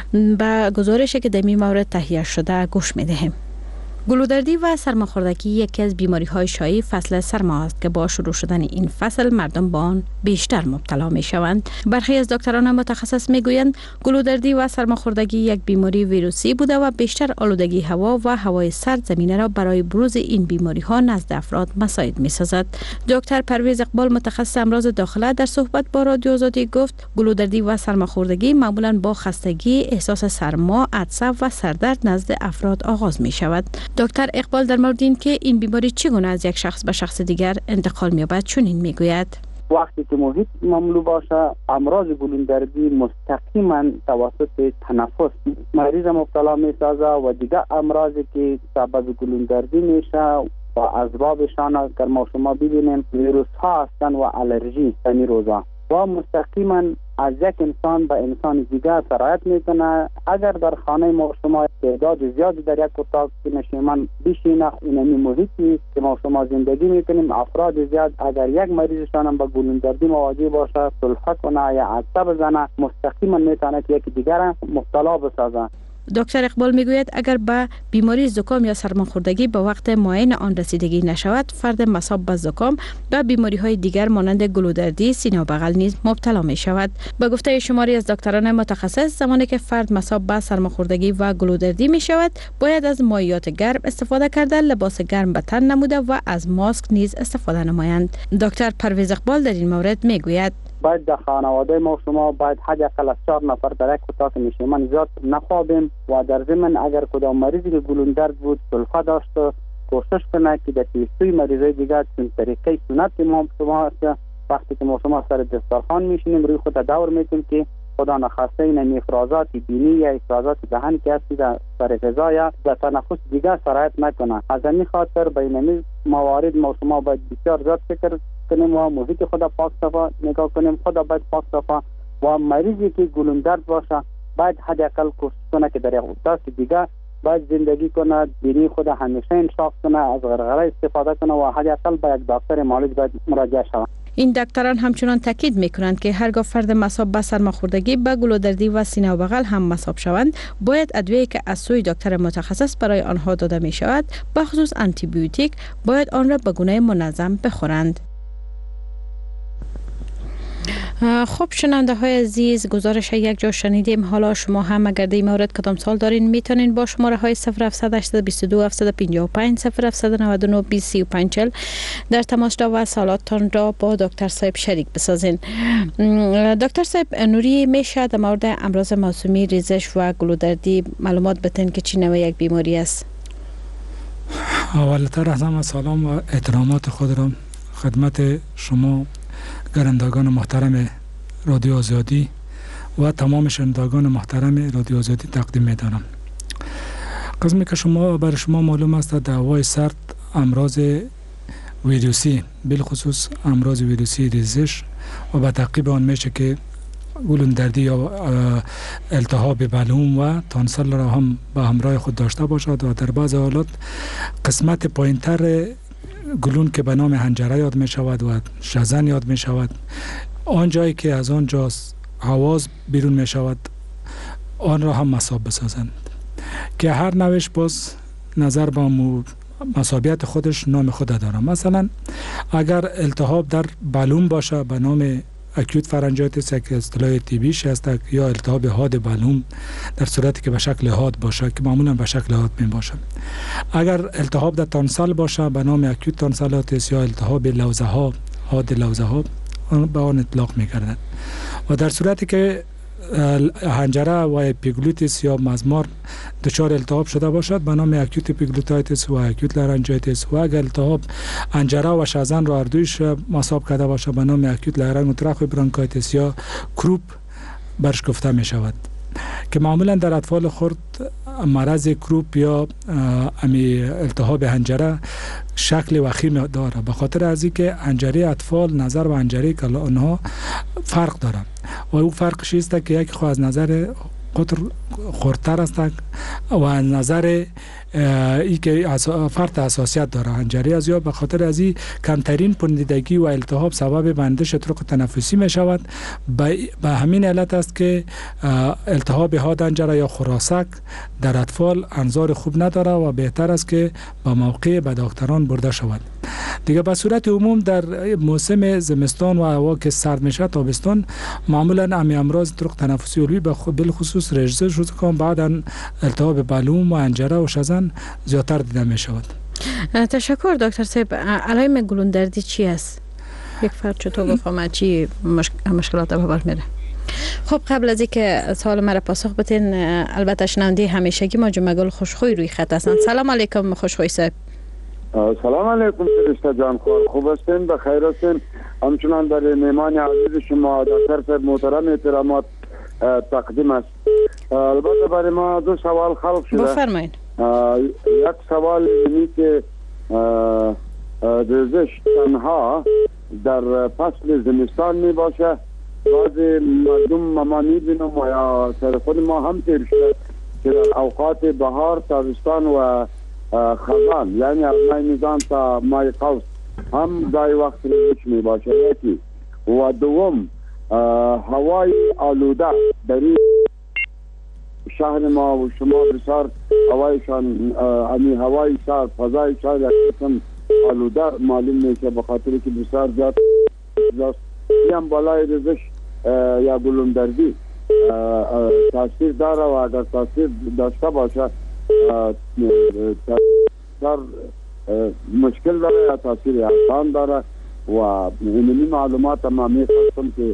با گزارشی که در این مورد تهیه شده گوش میدهیم. گلودردی و سرماخوردگی یکی از بیماری‌های شایع فصل سرما است که با شروع شدن این فصل مردم با آن بیشتر مبتلا می‌شوند. برخی از دکتران متخصص می‌گویند گلودردی و سرماخوردگی یک بیماری ویروسی بوده و بیشتر آلودگی هوا و هوای سرد زمینه را برای بروز این بیماری‌ها نزد افراد مساعد می‌سازد. دکتر پرویز اقبال متخصص امراض داخله در صحبت با رادیو آزادی گفت گلودردی و سرماخوردگی معمولاً با خستگی، احساس سرما، عطسه و سردرد نزد افراد آغاز می‌شود. دکتر اقبال در مورد این که این بیماری چگونه از یک شخص به شخص دیگر انتقال می‌یابد چنین میگوید: وقتی که محیط مملو باشه، امراض گلودردی مستقیما توسط تنفس مریض مبتلا می‌سازه و دیگر امراضی که سبب گلودردی میشه و اسبابشان اگر ما شما ببینیم ویروس ها هستند و الرژی یعنی روزا و مستقیما از یک انسان به انسان دیگر سرایت میکنه. اگر در خانه ما شما تعداد زیادی در یک اتاق که نشیمن بشینه، اونمی محیطی که ما شما زندگی میکنیم، افراد زیاد اگر یک مریضشان هم به گلودردی مواجه باشه، سلفه کنه یا عطسه بزنه، مستقیما میتونه که یک دیگر مبتلا بسازه. دکتر اقبال میگوید اگر به بیماری زکام یا سرماخوردگی به وقت معین آن رسیدگی نشود، فرد مصاب به زکام و بیماری های دیگر مانند گلودردی، سینه و بغل نیز مبتلا می شود. به گفته شماری از دکتران متخصص، زمانی که فرد مصاب به سرماخوردگی و گلودردی می شود، باید از مایعات گرم استفاده کرده، لباس گرم به تن نموده و از ماسک نیز استفاده نمایند. دکتر پرویز اقبال در این مورد میگوید باید در خانواده ما شما باید حداقل از چهار نفر در یک اتاق نشیمن زیاد نخوابیم و در ضمن اگر کدام مریضی که گلودرد بود سلفه داشته، کوشش کنه که در توی مریضای دیگر چون طریقه سنت ما شما هست، وقتی که ما شما سر دسترخوان میشینیم روی خود دور میتیم که خدا نخواسته این افرازات بینی یا افرازات دهن که هستی در سر غذا یا در تنفس دیگر سرایت نکنه. از این خاطر بین این موارد ما شما باید بسیار زیاد فکر کنیم و محیط خدا پاک صفا نگاه کنیم، خدا باید پاک صفا و مریضی که گلودرد باشه باید حداقل کوشش کنه که در یک اتاق دیگه باید زندگی کنه، بینی خود همیشه انشاف کنه، از غرغره استفاده کنه و حداقل به یک دکتر معالج باید مراجعه شود. این دکتران همچنان تاکید میکنند که هرگاه فرد مصاب به سرماخوردگی، به گلودردی و سینه و بغل هم مصاب شوند، باید ادویه‌ای که از سوی دکتر متخصص برای آنها داده می شود، به خصوص آنتی بیوتیک، باید آن را به گونه منظم بخورند. خب شنونده های عزیز، گزارش یک جا شنیدیم. حالا شما هم اگر در این مورد کدام سوال دارین میتونین با شماره های صفر هفت هشت دو دو هفت پنج پنج صفر هفت نه نه بیست سی و پنج چهل در تماس جا و سوالاتتان را با دکتر صاحب شریک بسازین. دکتر صاحب نوری، میشه در مورد امراض موسمی ریزش و گلودردی معلومات بتین که چی نوع یک بیماری است؟ اولتر از همه سلام و احترامات خود را خدمت شما گرندگان محترم رادیو آزادی و تمام شنوندگان محترم رادیو آزادی تقدیم می‌دارم. قسمی که شما برای شما معلوم است در هوای سرد امراض ویروسی، بالخصوص امراض ویروسی ریزش و به تعقیب آن میشه که گلودردی یا التهاب بلعوم و تانسل را هم به همراه خود داشته باشد و در بعض حالات قسمت پایینتر گلون که به نام حنجره یاد می شود و شزن یاد می شود، آن جایی که از آن جا حواس بیرون می شود، آن را هم مصاب بسازند که هر نوش باز نظر به مصابیت خودش نام خود دارم. مثلا اگر التهاب در بلعوم باشه به نام اکیوت فرنجایتیس که اصطلاح طبیش است، یا التهاب حاد بلعوم در صورتی که به شکل حاد باشه که معمولا به شکل حاد می باشه. اگر التهاب در تانسل باشه به نام اکیوت تانسلایتیس یا التهاب لوزه ها، حاد لوزه ها به آن اطلاق می کردن. و در صورتی که حنجره و اپیگلوتیس یا مزمار دچار التهاب شده باشد به نام اکیوت اپیگلوتایتیس و اکیوت لارنجایتیس، و اگر التهاب حنجره و شزن را اردویش مصاب کرده باشد به نام اکیوت لارنگ و ترخ برانکایتیس یا کروپ برش گفته می شود که معمولا در اطفال خرد مرض کروپ یا امی التهاب حنجره شکل وخیم داره، به خاطر از اینکه حنجره اطفال نظر و حنجره کلانها فرق داره و او فرقش است که یک خو از نظر قطر خردتر است و از نظر ای که فرط حساسیت داره حنجره از یا به خاطر از این کمترین پوندیدگی و التهاب سبب بندش طرق تنفسی می شود. به همین علت است که التهاب حاد حنجره یا خراسک در اطفال انظار خوب نداره و بهتر است که با موقع به دکتران برده شود. دیگه به صورت عموم در موسم زمستان و هوا که سرد میشه تابستان معمولا امی امراض طرق تنفسی علوی بالخصوص رژزش و زکام بعدا التهاب بلوم و حنجره و شزن زیادتر دیده می شود. تشکر دکتر صاحب. علائم گلوندردی چی است؟ یک فرد چطور بفهمه چی مشکلات به بار میره؟ خب قبل از اینکه سوال مرا پاسخ بدین، البته شنونده همیشگی ما جمعه گل خوشخوی روی خط هستند. سلام علیکم خوشخوی صاحب. سلام علیکم فرشته جان، خوب هستین؟ بخیر هستین؟ همچنان برای مهمان عزیز شما دکتر صاحب محترم احترامات تقدیم است. البته برای ما دو سوال خلق شده. بفرمایید. یک سوال اینه که ریزش تنها در فصل زمستان می باشه. بعضی مردم ما می بینم و یا سر خود ما هم تیر شده که در اوقات بهار، تابستان و خزان یعنی از مای میزان تا مای قوس هم دای وقت ریزش می باشه. یکی و دوم هوای آلوده در شهر ما و شما بسیار هوایشان امی هوای شهر فضای شهر یکم آلوده معلوم میشه به خاطر که بسیار زیاد هم بالای ریزش یا گلوندردی تاثیر داره و اگر تاثیر داشته باشه تاثیر مشکل داره یا تاثیر آسان داره و اینمی معلومات ما میخواستم که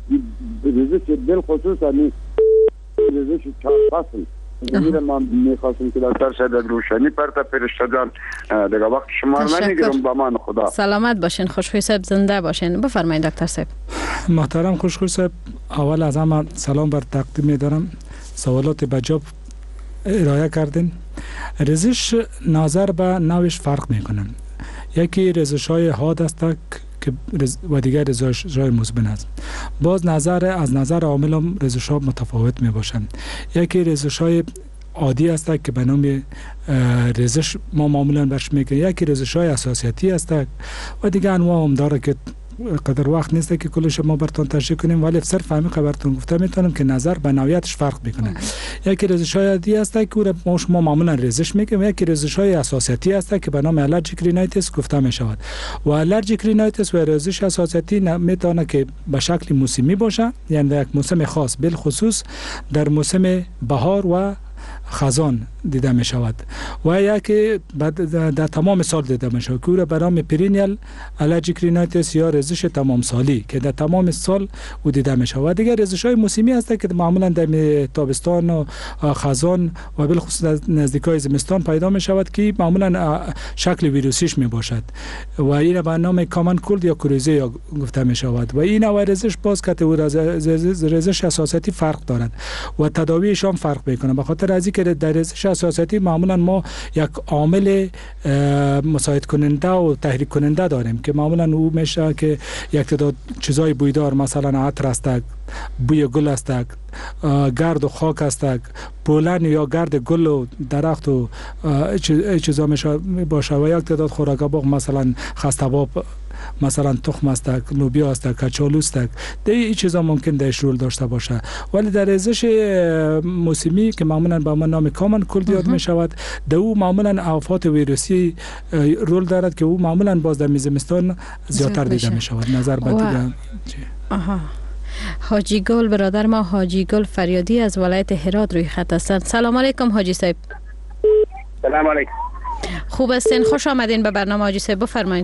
ریزش بالخصوص همی ریزش چهار فصل اینمی ما میخواستم که دکتر صاحب روشنی پرتا فرشته جان دیگه وقت شما رو نمیگیرم با من خدا. سلامت باشین خوشخوی صاحب، زنده باشین. بفرمایید دکتر صاحب. محترم خوشخوی صاحب، اول از همه سلام بر تقدیم می‌دارم. سوالات بجاب ارائه کردین. ریزش نظر به نوعش فرق میکنن. یکی ریزش های حاد است که و دیگر ریزش های مزمن است. باز نظر از نظر عامل هم ریزش ها متفاوت می باشند. یکی ریزش های عادی است که به نام ریزش ما معمولا برش میگیم. یکی ریزش های اساسیتی است و دیگر انواع هم داره که قدر وقت نیست که کلش ما براتون تشریح کنیم، ولی صرف همین خبرتون گفته میتونم که نظر به نوعیتش فرق میکنه. یکی ریزش های عادی است که ما شما معمولا ریزش میگیم، یکی ریزش های اساسیتی است که به نام الرژیک رینایتیس گفته میشود. و الرژیک رینایتیس و ریزش اساسیتی میتونه که به شکل موسمی باشه، یعنی در یک موسم خاص، بالخصوص در موسم بهار و خزان دیده می شود و یکی در تمام سال دیده می شود که به نام پرینیال الرژیک رینایتیس یا ریزش تمام سالی که در تمام سال او دیده می شود. دیگر ریزش های موسمی هست که معمولا در تابستان و خزان و بالخصوص نزدیکای زمستان پیدا می شود که معمولا شکل ویروسیش می باشد و این به نام کامن کولد یا کوریزه یا گفته می شود. و این نوع ریزش باز که ریزش اساسیتی فرق دارد و تداویش هم فرق میکنه. به خاطر از اینکه در ریزش اساسیتی معمولا ما یک عامل مساعد کننده و تحریک کننده داریم که معمولا او میشه که یک تعداد چیزای بویدار مثلا عطر است، بوی گل است، گرد و خاک است، پولن یا گرد گل و درخت و چیزا میشه باشه و یک تعداد خوراک باغ مثلا خسته‌باب مثلا تخم است، لوبیا است، کچالو است، این چیزا ممکن درش رول داشته باشه. ولی در ریزش موسمی که معمولا با نام کامن کولد یاد می شود، در او معمولا آفات ویروسی رول دارد که او معمولا باز در زمستان زیادتر دیده می شود. نظر به دیگه آها. حاجی گل برادر ما حاجی گل فریادی از ولایت هرات روی خط هستند. سلام علیکم حاجی صاحب. سلام علیکم. خوب هستین؟ خوش آمدین به برنامه حاجی صاحب، بفرمایید.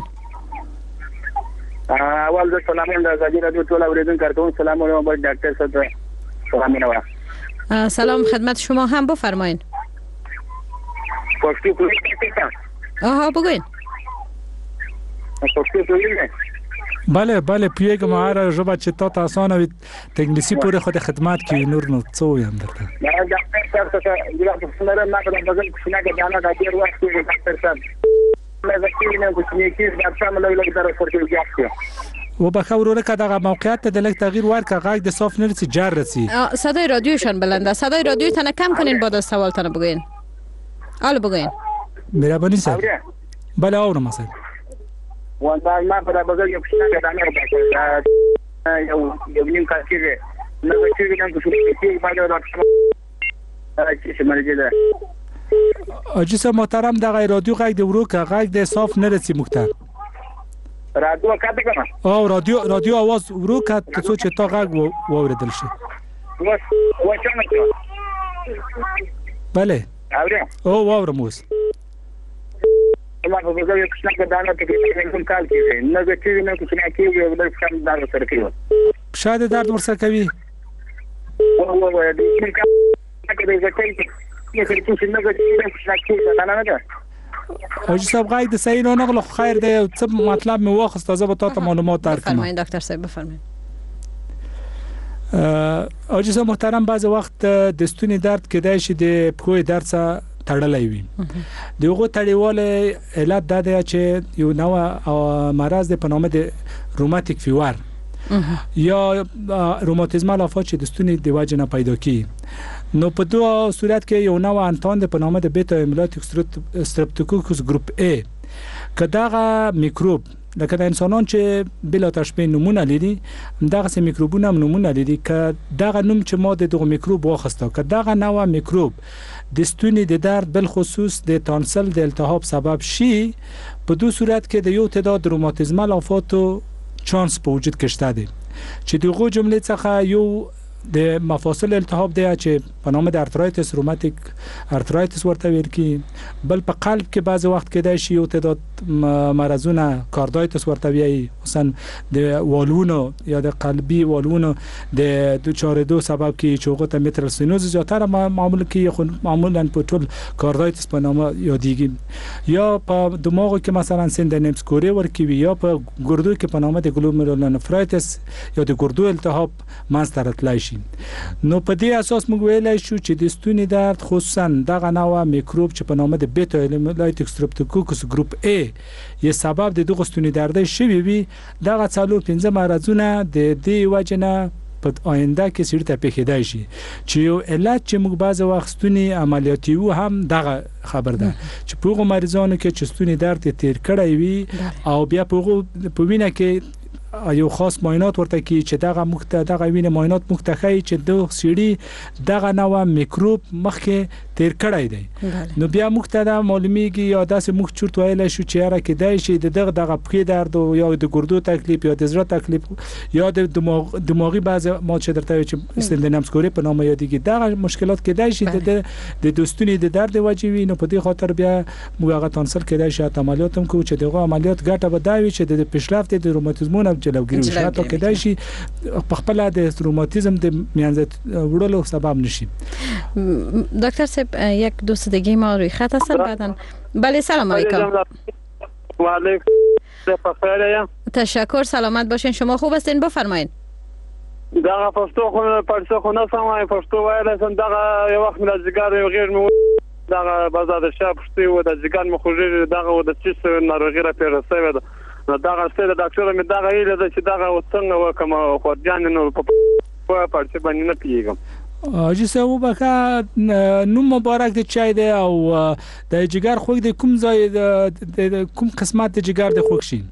اول د سلامین د ازادي رادیو ټول اوریدونکو کوم سلام علیکم با ډاکټر صاحب سلام منو. سلام خدمت شما هم، بفرمایید. پښتو کولی آها بگوین. پښتو کولی بله بله پیګه مهاره ژبه چې تا ته اسانه وي د انګلیسي پورې خو د خدمات کې نور نو څو یم درته دا ډاکټر صاحب څه ګل په سره ما په بغل کې څنګه جانا دا ډیر وخت کې ډاکټر صاحب مې وکیل نه کوچنی کې ډاکټر صاحب له لګ درو ورته وځي و به خبرونه که دغه موقعیت ته د لږ تغییر ورکړه غږ د صاف نرسی جر رسی صدای رادیوشان بلنده صدای رادیو تنه کم کنین بعد از سوال تنه بگوین حالا بگوین مهربانی صاحب بله آورم مثلا والله ما په بغل کې څنګه جانا دا یو یو نیم کال کې نه چې څنګه کوڅې باندې راځي چې مرګ ده اجازه محترم دغه رادیو غږ د ورو که غږ د صاف نرسی مختار رادیو کاته کنه او رادیو رادیو आवाज ورو کا ته څه چې تا غږ واوریدل شي وس وچانه بله اوري او واورم اوس ما په بغل کې څنګه دانه ته کوم کال کې نه د چې نه کوم کې یو د څنګه دار سره کوي شاید درد ورسره کوي او او د کوم کال کې د ځکه چې څه نه کوي څنګه نه نه او صاحب غږ د صحیح نه نغلو خیر دی څه مطلب مې واخست تازه به تاسو معلومات درکړم بفرمایئ دکتر صاحب بفرمایئ او جسه محترم بعض وخت د ستوني درد کېدای شي د پښو درد سره تړلای وي دغه تړیواله علت دا دی چې یو نوع مرض د په نامه د روماتیک فیور یا روماتیزمال آفات چې د ستوني د وجه نه پیدا کی نو په دوه صورت کې یو نوع انتان په نامه د بیتا هیمولایتیک سترپتوکوکوس ګروپ A کداغه میکروب لکه د انسانان چې بلا تشبیه نمونه لري دغه سه میکروبونه نمونه لري ک دغه نوم چې ما د دغه میکروب واخسته ک دغه نوع میکروب د ستوني د درد بل خصوص د تانسل د التهاب سبب شي په دوه صورت کې د یو تعداد روماتیزمال آفاتو چانس په وجود کې شته دي چې دغه جمله څخه یو د مفاصل التهاب دی چې په نامه د ارترایتس روماتیک ارترایتس ورته ویل کی بل په قلب کې بعض وخت کې د شی یو تعداد مرزونه کاردایتس ورته ویي مثلا د والونو یا د قلبي والونو د دوچاره دو سبب کې چوغه ته مترل سینوز زیاتره معمول کې خو معمولا په ټول کاردایتس په نامه یادېږي یا په دماغ کې مثلا سندنمس کوري ورکوي یا په ګردو کې په نامه د ګلومرولونفرایتس یا د ګردو التهاب منځ راتلای شي نو په دې اساس موږ ویلای شو چې د ستوني درد خصوصا دغه نوع میکروب چې په نامه د بیتا هیمولایتیک سترپتوکوکوس ګروپ A یې سبب د دغه ستوني درد شوی وي دغه څلور پنځه مرزونه د دې وجنه په آینده کې سړی ته پیښیدای شي چې یو علت چې موږ بعض وخت ستوني عملیاتي و هم دغه خبر ده چې په هغو مریضانو کې چې ستوني درد تیر کړی وي او بیا په هغو په وینه کې یو خاص معاینات ورته کی چې دغه مخته دغه وینه معاینات مختخی چې د سړي دغه نوع میکروب مخکې تیر کړی دی نو بیا مخته د معلومیږي یا داسې مخ چورت وایل شو چې را کېدای شي دغه دغه پخې درد یا د ګردو تکلیف یا د زړه تکلیف یا د دماغ دماغي بعض ما چې درته چې سندنمس کوري په نامه یادېږي دغه مشکلات کېدای شي د د دوستونی د درد وجې وي نو په دې خاطر بیا موږ هغه تانسل کېدای شي عملیات هم کوو چې دغه عملیات ګټه به دا وي چې د پیشرفت د روماتیزمونو جلوګیری وشي حتی کېدای شي په خپل د روماتیزم د میانځ وړلو سبب نشي دکتر صاحب یک دوست دیگه ما روی خط هستن بعدن بله سلام علیکم و علیکم السلام تشکر سلامت باشین شما خوب هستین بفرمایید دغه پښتو خو پښتو خو نه سمای پښتو وایل سم دغه یو وخت مل ځګر یو غیر مو دغه بازار شپ پښتو و د ځګر مخوجه دغه و د چیس ناروغی را پیرسوي ده نو دغه ستې د ډاکټر مې دغه ویل چې دغه وڅنګ وکم خو ځان نو په پړڅ باندې نه پیګم اجي سو بکا نو مبارک د چای دی او د جګر خوګ د کوم ځای د کوم قسمت د جګر د خوښ شي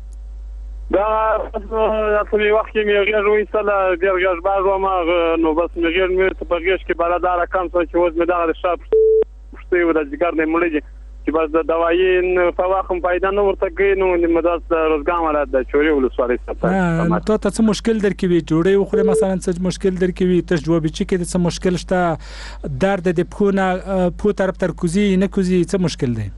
دا اصلي وخت کې مې غیر وې سره ډیر غږ باز ما نو بس مې غیر مې ته بغیش کې بلادار کم څه چې وز مې دغه شپ پښتو و د جګر نه مړې چې بس د دوايي په واخم پیدا نه ورته کوي نو د مدرسې روزګار مراد د چوري ولسوالۍ څخه ته ته څه مشکل درکوي جوړي وخره مثلا څه مشکل درکوي ته جواب چې کې څه مشکل شته درد د پخونه په طرف ترکوزي نه کوزي څه مشکل دی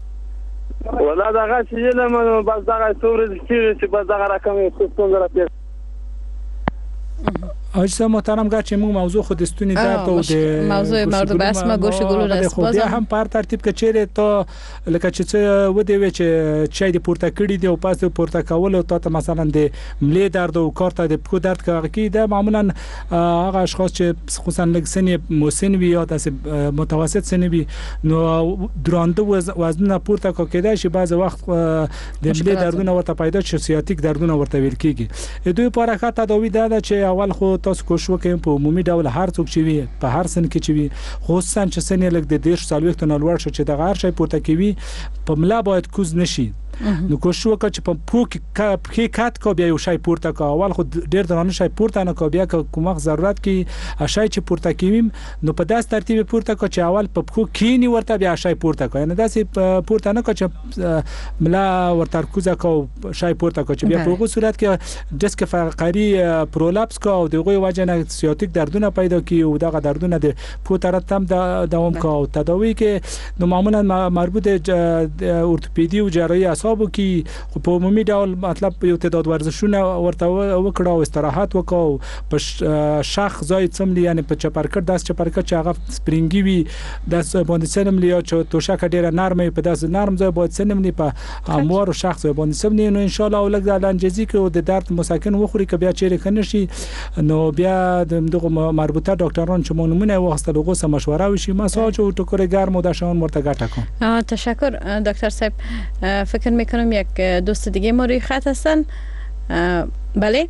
ولا دغه چې له بس دغه څورې چې بس دغه رقم څه څنګه راځي آج محترم گرچه مو موضوع خودستونی درد و موضوع مورد بحث ما گوش گلو است باز هم پر ترتیب که چیرې ته لکه چې څه و دی و چې چای د پورته کړی دی او پاس د پورته کول او ته مثلا د ملي درد او کارت د پکو درد کوي دا معمولا هغه اشخاص چې خصوصا لږ سن مسن وي یا د متوسط سن وي نو درانده وزن پورته کوي شي بعض وخت د ملي دردونه ورته پیدا شي سیاتیک دردونه ورته ویل کیږي دوی په حرکت تداوی دا چې اول خو تاسو کوشش وکئ په عمومي ډول هر څوک چې وي په هر سن کې چې وي خصوصا چې سن یې لږ د ډیر سالويخت نه لوړ شي چې د غار شي پورته کوي په ملا باید کوز نشي نو کوشش وکړه چې په پوک کې کات کو بیا یو شای پورته کو اول خو ډیر درانه شای پورته نه کو بیا کومه ضرورت کې شای چې پورته کیوم نو په داس ترتیب پورته کو چې اول په پکو کینی ورته بیا شای پورته کو نه داسې پورته نه کو چې ملا ورته کوزه کو شای پورته کو چې بیا په هغه صورت کې ډسک فقري پرولپس کو او دغه وجه نه سیاتیک دردونه پیدا کی او دغه دردونه د پوترت هم دوام کو تداوی کې نو معمولا مربوط اورتوپدی او جراحي اعصابو کې په عمومي ډول مطلب یو تعداد ورزشونه ورته وکړه او استراحت وکاو په شاخ ځای څملی یعنی په چپرکټ داس چپرکټ چې هغه سپرینګي وي داس باندې سنملی یا چې توشک ډیره نرمه په داس نرم ځای باید سنملی په اموار او شاخ ځای باندې سمنی نو ان شاء الله ولګ د لنجزي کې او د درد مسکن وخوري که بیا چیرې خنشي نو بیا دغه مربوطه ډاکټران چې مونږ نه وغوښتل هغه سم مشوره وشي مساج او ټکر ګرم او د شان مرته ګټه کوم تشکر دکتر صاحب فکر میکنم یک دوست دیگه ما روی خط هستن بله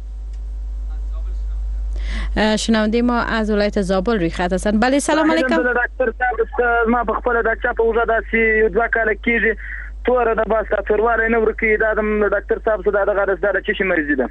شنونده ما از ولایت زابل روی خط هستن بله سلام علیکم دکتر صاحب ما په خپل دکتر په وجه داسې دوه کال کېږي تور د باس تورواله نه ورکی دا د ډاکټر صاحب څخه د غرض دا چې شي مریض ده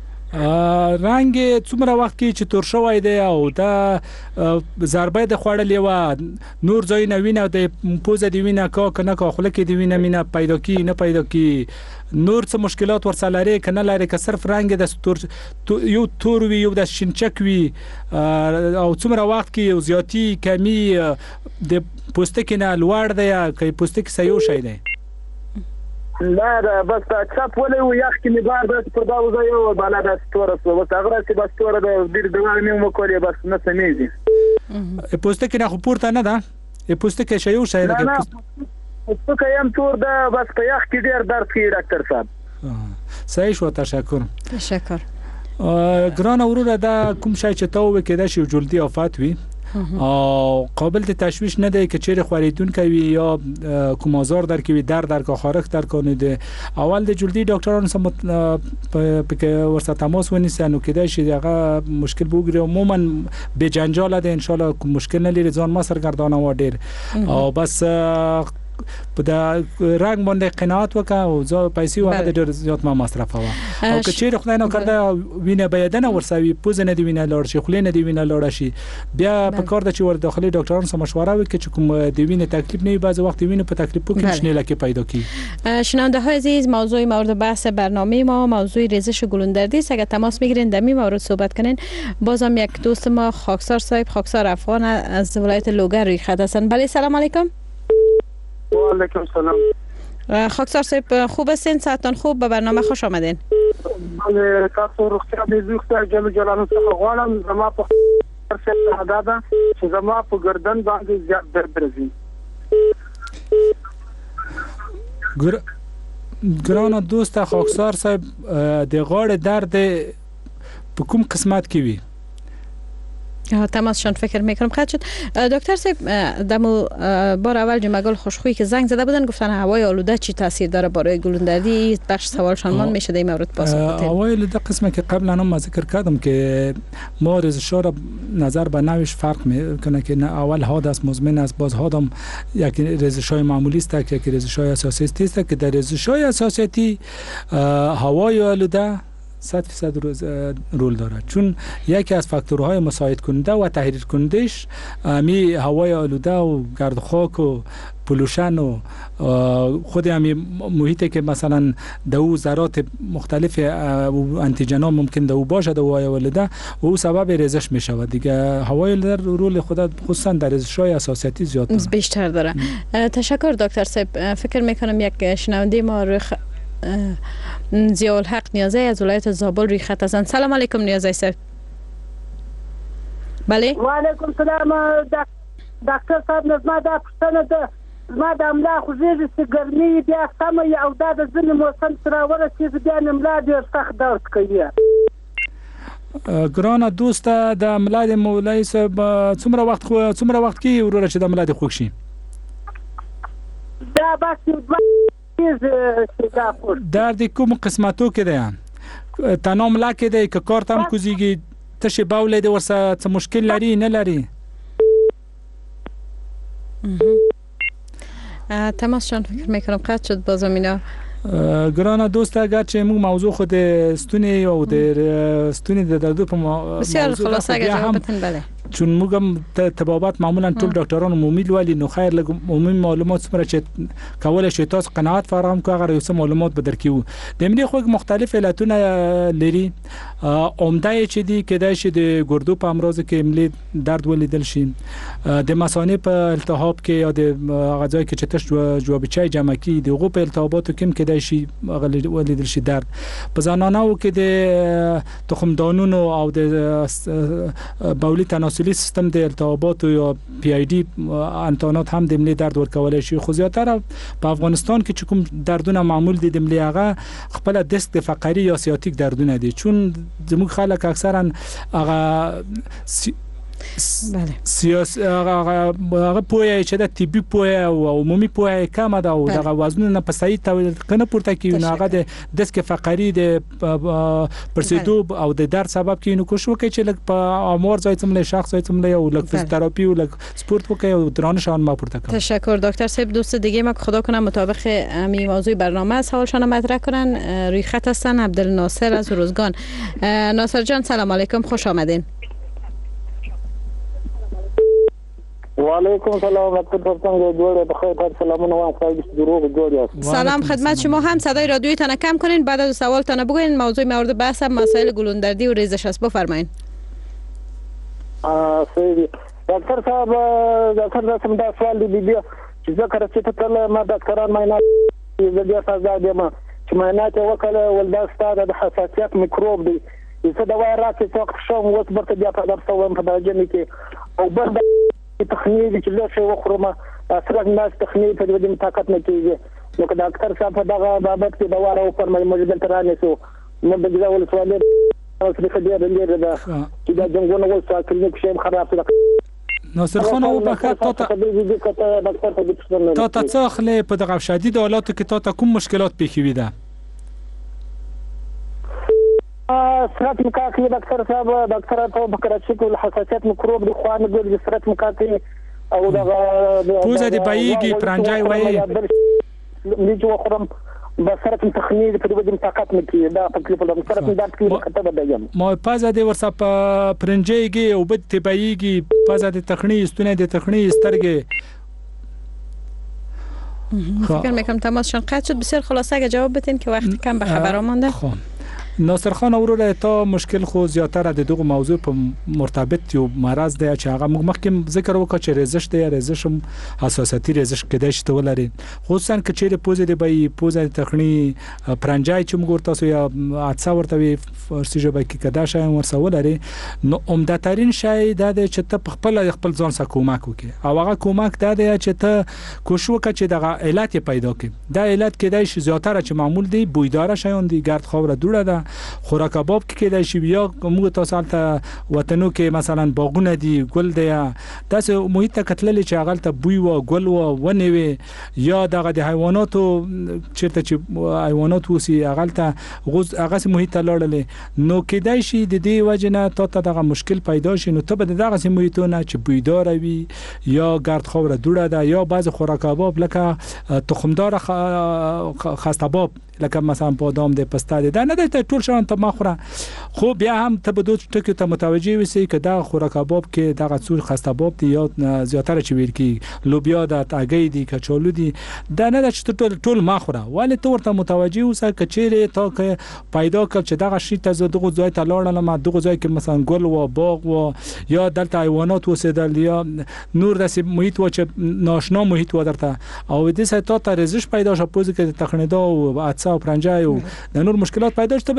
رنگ څومره وخت کې چې تور شوی دی او دا ضربه د خوړلې و نور ځای نه وینه د پوزه دی وینه کا کنه کا خله کې دی وینه مینه پیدا کی نه پیدا کی نور څه مشکلات ورسره لري کنه لري که صرف رنگ د تور یو تور وی یو د شینچک وی او څومره وخت کې یو زیاتی کمی د پوستکي نه لوړ دی که پوستکي سيو شي دی لا دا بس چاپ ولې و یخ کې مبار د پر دا وځي او بالا د ستوره سو بس هغه چې بس ستوره د ډیر دوه مې مو کولې بس نه سمېږي پوستکي نه پورته نه ده پوستکي شيو شي دی پوستکي هم تور ده بس په یخ کې ډیر درد کوي ډاکټر صاحب صحیح شو تشکر تشکر ګران وروره دا کوم شي چې تاو وکړه شي جلدی آفات وي او قابل ته تشویش نه دی که چیرې خوریدون کوي یا کوم آزار در کوي در در کا خارق در کنه دی اول د جلدی ډاکټرانو سره په ورسره تماس ونیسن او کېدای شي هغه مشکل وګړي عموما به جنجال ده ان شاء الله کوم مشکل نه لري ځان ما سرګردانه و ډیر او بس په دا رنگ باندې قناعت وکړه او زه پیسې وغه ډېر زیات ما مصرف و او که چیرې خدای نه کړه وینه بيدنه ورسوي پوزه نه دی وینه لاړ شي خلې نه دی وینه لاړ شي بیا په کار د چې ور داخلي ډاکټرانو سره مشوره وکړي چې کوم دی وینه تکلیف نه بعض وخت وینه په تکلیف کې نشنه لکه پیدا کی شنونده های عزیز موضوع مورد بحث برنامه ما موضوع ریزش گلوندردی است اگر تماس میگیرین در این مورد صحبت کنین بازم یک دوست ما خاکسار صاحب خاکسار افغان از ولایت لوگر روی خط هستن بله سلام علیکم و علیکم سلام خاکسار صاحب خوب هستین ساعتان خوب به برنامه خوش آمدین بله تاسو روغتیا دې زوخته جل جلاله څخه غواړم زما په سره دا ده چې زما په گردن باندې زیات درد راځي ګر ګرانه دوست خاکسار صاحب د غاړې درد په کوم قسمت کې وي تماسشان فکر میکنم خط شد دکتر صاحب دمو بار اول جمعگل خوشخویی که زنگ زده بودن گفتن هوای آلوده چی تاثیر داره برای گلوندردی بخش سوالشان من میشه در مورد پاسخ بدید هوای آلوده قسمه که قبلا هم ذکر کردم که ما ریزش‌ها را نظر به نوعش فرق میکنه که اول حاد است مزمن است باز حادم یک ریزش‌های معمولی است که یک ریزش‌های اساسیتی است که در ریزش‌های اساسیتی هوای آلوده صد فیصد رول داره چون یکی از فاکتورهای مساعد کننده و تحریک کنندش می هوای آلوده و گرد خاک و پولوشن و خود همی محیطی که مثلا دو ذرات مختلف انتیجن ها ممکن دو باشه دو هوای آلوده و او سبب ریزش می شود دیگه هوای آلوده رول خود خصوصا در ریزش‌های اساسیتی زیاد داره بیشتر داره تشکر دکتر صاحب فکر میکنم یک شنونده ما رو خ... ضیاءالحق نیازی از ولایت زابل روی خط هستند سلام علیکم نیازی صاحب بله وعلیکم السلام ډاکټر صاحب نظم دا پښتنه ده ما د املا خوږیږي چې ګرمي بیا سمه او دا د ځینې موسم سره ورسېږي بیا املا ډېر سخت درد کوي. ګرانه دوسته د املا د مولای صاحب څومره وخت خو څومره وخت کې وروره چې د املا د خوښ شي؟ دا بس درد کوم قسمتو کې ده؟ تنها املا کې ده که کار تم کوزیږي تشه باولې د ورسره څه مشکل لري نه لري؟ تماس جان فکر میکنم قطع شد باز امینا. گرانه دوست اگر چه مو موضوع خود استونی و در استونی در دو په بسیار خلاصه اگر جواب بتن بله چون موږ تبابات معمولا ټول ډاکټرانو عمومي ولې نو خیر لګ عمومي معلومات سره چې کولای شي تاسو قناعت فراهم کوي هغه یو څه معلومات به درکیو د ملي خو مختلف علتونه لري عمده چې دي کېدای شي د ګردو په امراض کې ملي درد ولیدل شي د مثانه په التهاب کې یا د غذای کې چې تش جوابچای جمع کی د غو په التهاباتو کې کېدای شي ولیدل شي درد په زنانو کې د تخم دانونو او د بولی تناسلی سیستم د التهابات یا پی آی ډی انتانات هم د ملي درد ورکولای شي خو زیاتره په افغانستان کې چې کوم دردونه معمول دي د ملي هغه خپل دسک فقري یا سیاتیک دردونه دي چون زموږ خلک اکثرا هغه سی... بله سیاسی هغه پوهه چې د طبي پوهه او عمومي پوهه کم ده او دغه وزنونه په صحیح تول کنه پورته کوي نو هغه د دسک فقري د پرسیدو او د درد سبب کې نو کوشش وکړي چې لږ په امور ځای څمله شخص ځای څمله او لږ فزیوتراپی او لږ سپورت وکړي او درانشان ما پورته کوي. تشکر دکتر صاحب. دوست دیگه ما خدا کنه مطابق همین موضوع برنامه سوالشان مطرح کنن روی خط هستن عبدالناصر از روزگان. ناصر جان سلام علیکم خوش آمدین. وعلیکم السلام دکتر څنګه جوړه بخیر تاسو سلامونه وایم خدای دې دروغ جوړ سلام خدمت شما هم صدای رادیویتون کم کنین بعد از سوالتون بگوین موضوع مورد بحث مسائل گلوندردی و ریزش است بفرمایید. ا سیدی دکتر صاحب دکتر صاحب دا سوال دی بیا چې ذکر چې ته ما دکتران معاینات زه بیا تاسو دا ما چې معاینات وکړه ولدا ستاره د حساسیت میکروب دی څه دا وای راځي چې وخت شوم اوس برته بیا په درس وم په درجه کې او بل تخنیک چې له څه وخورم اصلا ناس تخنیک په دې طاقت نه کیږي نو که ډاکټر صاحب په دغه بابت کې دا واره او فرمایي موږ دلته رانه سو نو د دې ول سوال اوس په دې باندې دا چې دا څنګه نو وسه کلینیک شیم خراب شو. ناصر خان او بخیر تا ته تا ته څه خلې په دغه شدید حالاتو کې تا ته کوم مشکلات پیښوي ده؟ سرعت مکاکی دکتر صاحب دکتر ته بکرچی کو حساسیت میکروب د خوانه ګل سرعت مکاکی او دغه پوزه دی بایګي پرنجای وای لیجو خرم بسرت تخنیک په دې طاقت نه کی دا تکلیف له سرعت د کې کته بدایم ما پازه دی ورسه پرنجایږي او بد تی بایګي پازه د تخنیک استونه د تخنیک سترګې فکر میکنم تماسشون قطع شد. بسیار خلاصه اگه جواب بدین که وقتی کم به خبر مونده. ناصر خان وروره تا مشکل خو زیاتره د دغه موضوع په مرتبط یو مرض دی چې هغه موږ مخکې ذکر وکړ چې ریزش دی ریزش هم حساسیتي ریزش کېدای شي ته ولري خصوصا که چیرې پوزې دی به پوزې تخنی پرنجای چې موږ تاسو یا عدسه ورته وي فارسی ژبه کې کدا شای ورسره ولري نو عمده ترين شای د چې ته خپل خپل ځان سره کومک وکې او هغه کومک د چې ته کوشش وکړې چې دغه علت پیدا کړې دا علت کېدای شي زیاتره چې معمول دی بویدار شایون دی ګرد خاور دوړه ده خوراک کباب کې کېدای شي یا موږ تاسو ته وطنو کې مثلا باغونه دي ګل دی تاسو محیط کتللی چې هغه ته بوی و ګل و ونوي یا دغه د حیواناتو چیرته چې حیوانات وسی هغه ته غوز هغه محیط لړلې نو کېدای شي د دې وجنه ته دغه مشکل پیدا شي نو ته به دغه محیطونه چې بویدار وي یا ګرد خاور دوړه ده یا بعض خوراک کباب لکه تخمدار خسته‌باب لکه مثلا بادام د پسته ده نه د ټول شان ته مخوره خو بیا هم ته به دوه ټکو ته متوجي وسی که دا خوراک کباب کې دغه څور خسته باب دی یا زیاتره چې ویل کی لوبیا د تاګی دی کچالو دی دا نه چې ټول ټول مخوره ولی ته ورته متوجي اوسه کچېره تا که پیدا کړ چې دغه شی ته دغه ځای ته لاړل ما دغه ځای کې مثلا ګل و باغ و یا دلته حیوانات وسیدل یا نور داسې محیط و چې ناشنا محیط و درته او دې سه تا ته رزش پیدا شو پوزې کې تخنیدا او عدسه او پرنجای او د نور مشکلات پیدا شته به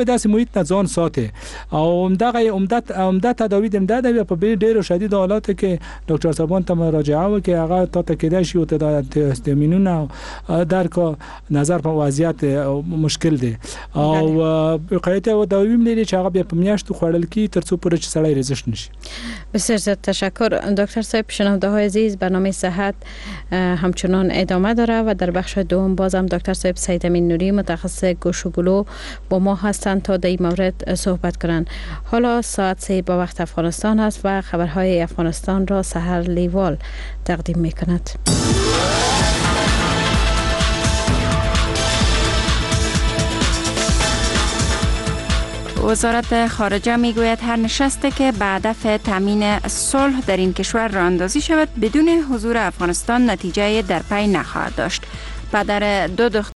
به داس محیط نه ځان ساتي او دغه عمدت عمده تداوی دم ده په ډیرو شدید حالات کې ډاکټر صاحبان ته مراجعه وکړي هغه تا ته کېدای شي او ته استامینونه درک نظر په وضعیت مشکل دي او وقایته او داوی ملي چې هغه بیا په میاشتو خوړل کی ترڅو پورې چې سړی رزش نشي. بسیار زیاد تشکر دکتر صاحب. شنونده های عزیز برنامه صحت همچنان ادامه داره و در بخش دوم بازم دکتر صاحب سید امین نوری متخصص گوش و گلو با ما هستند تا در این مورد صحبت کنند. حالا ساعت سه با وقت افغانستان است و خبرهای افغانستان را سحر لیوال تقدیم می کند. وزارت خارجه میگوید هر نشستی که به هدف تامین صلح در این کشور راه اندازی شود بدون حضور افغانستان نتیجه در پی نخواهد داشت. پدر دو دختر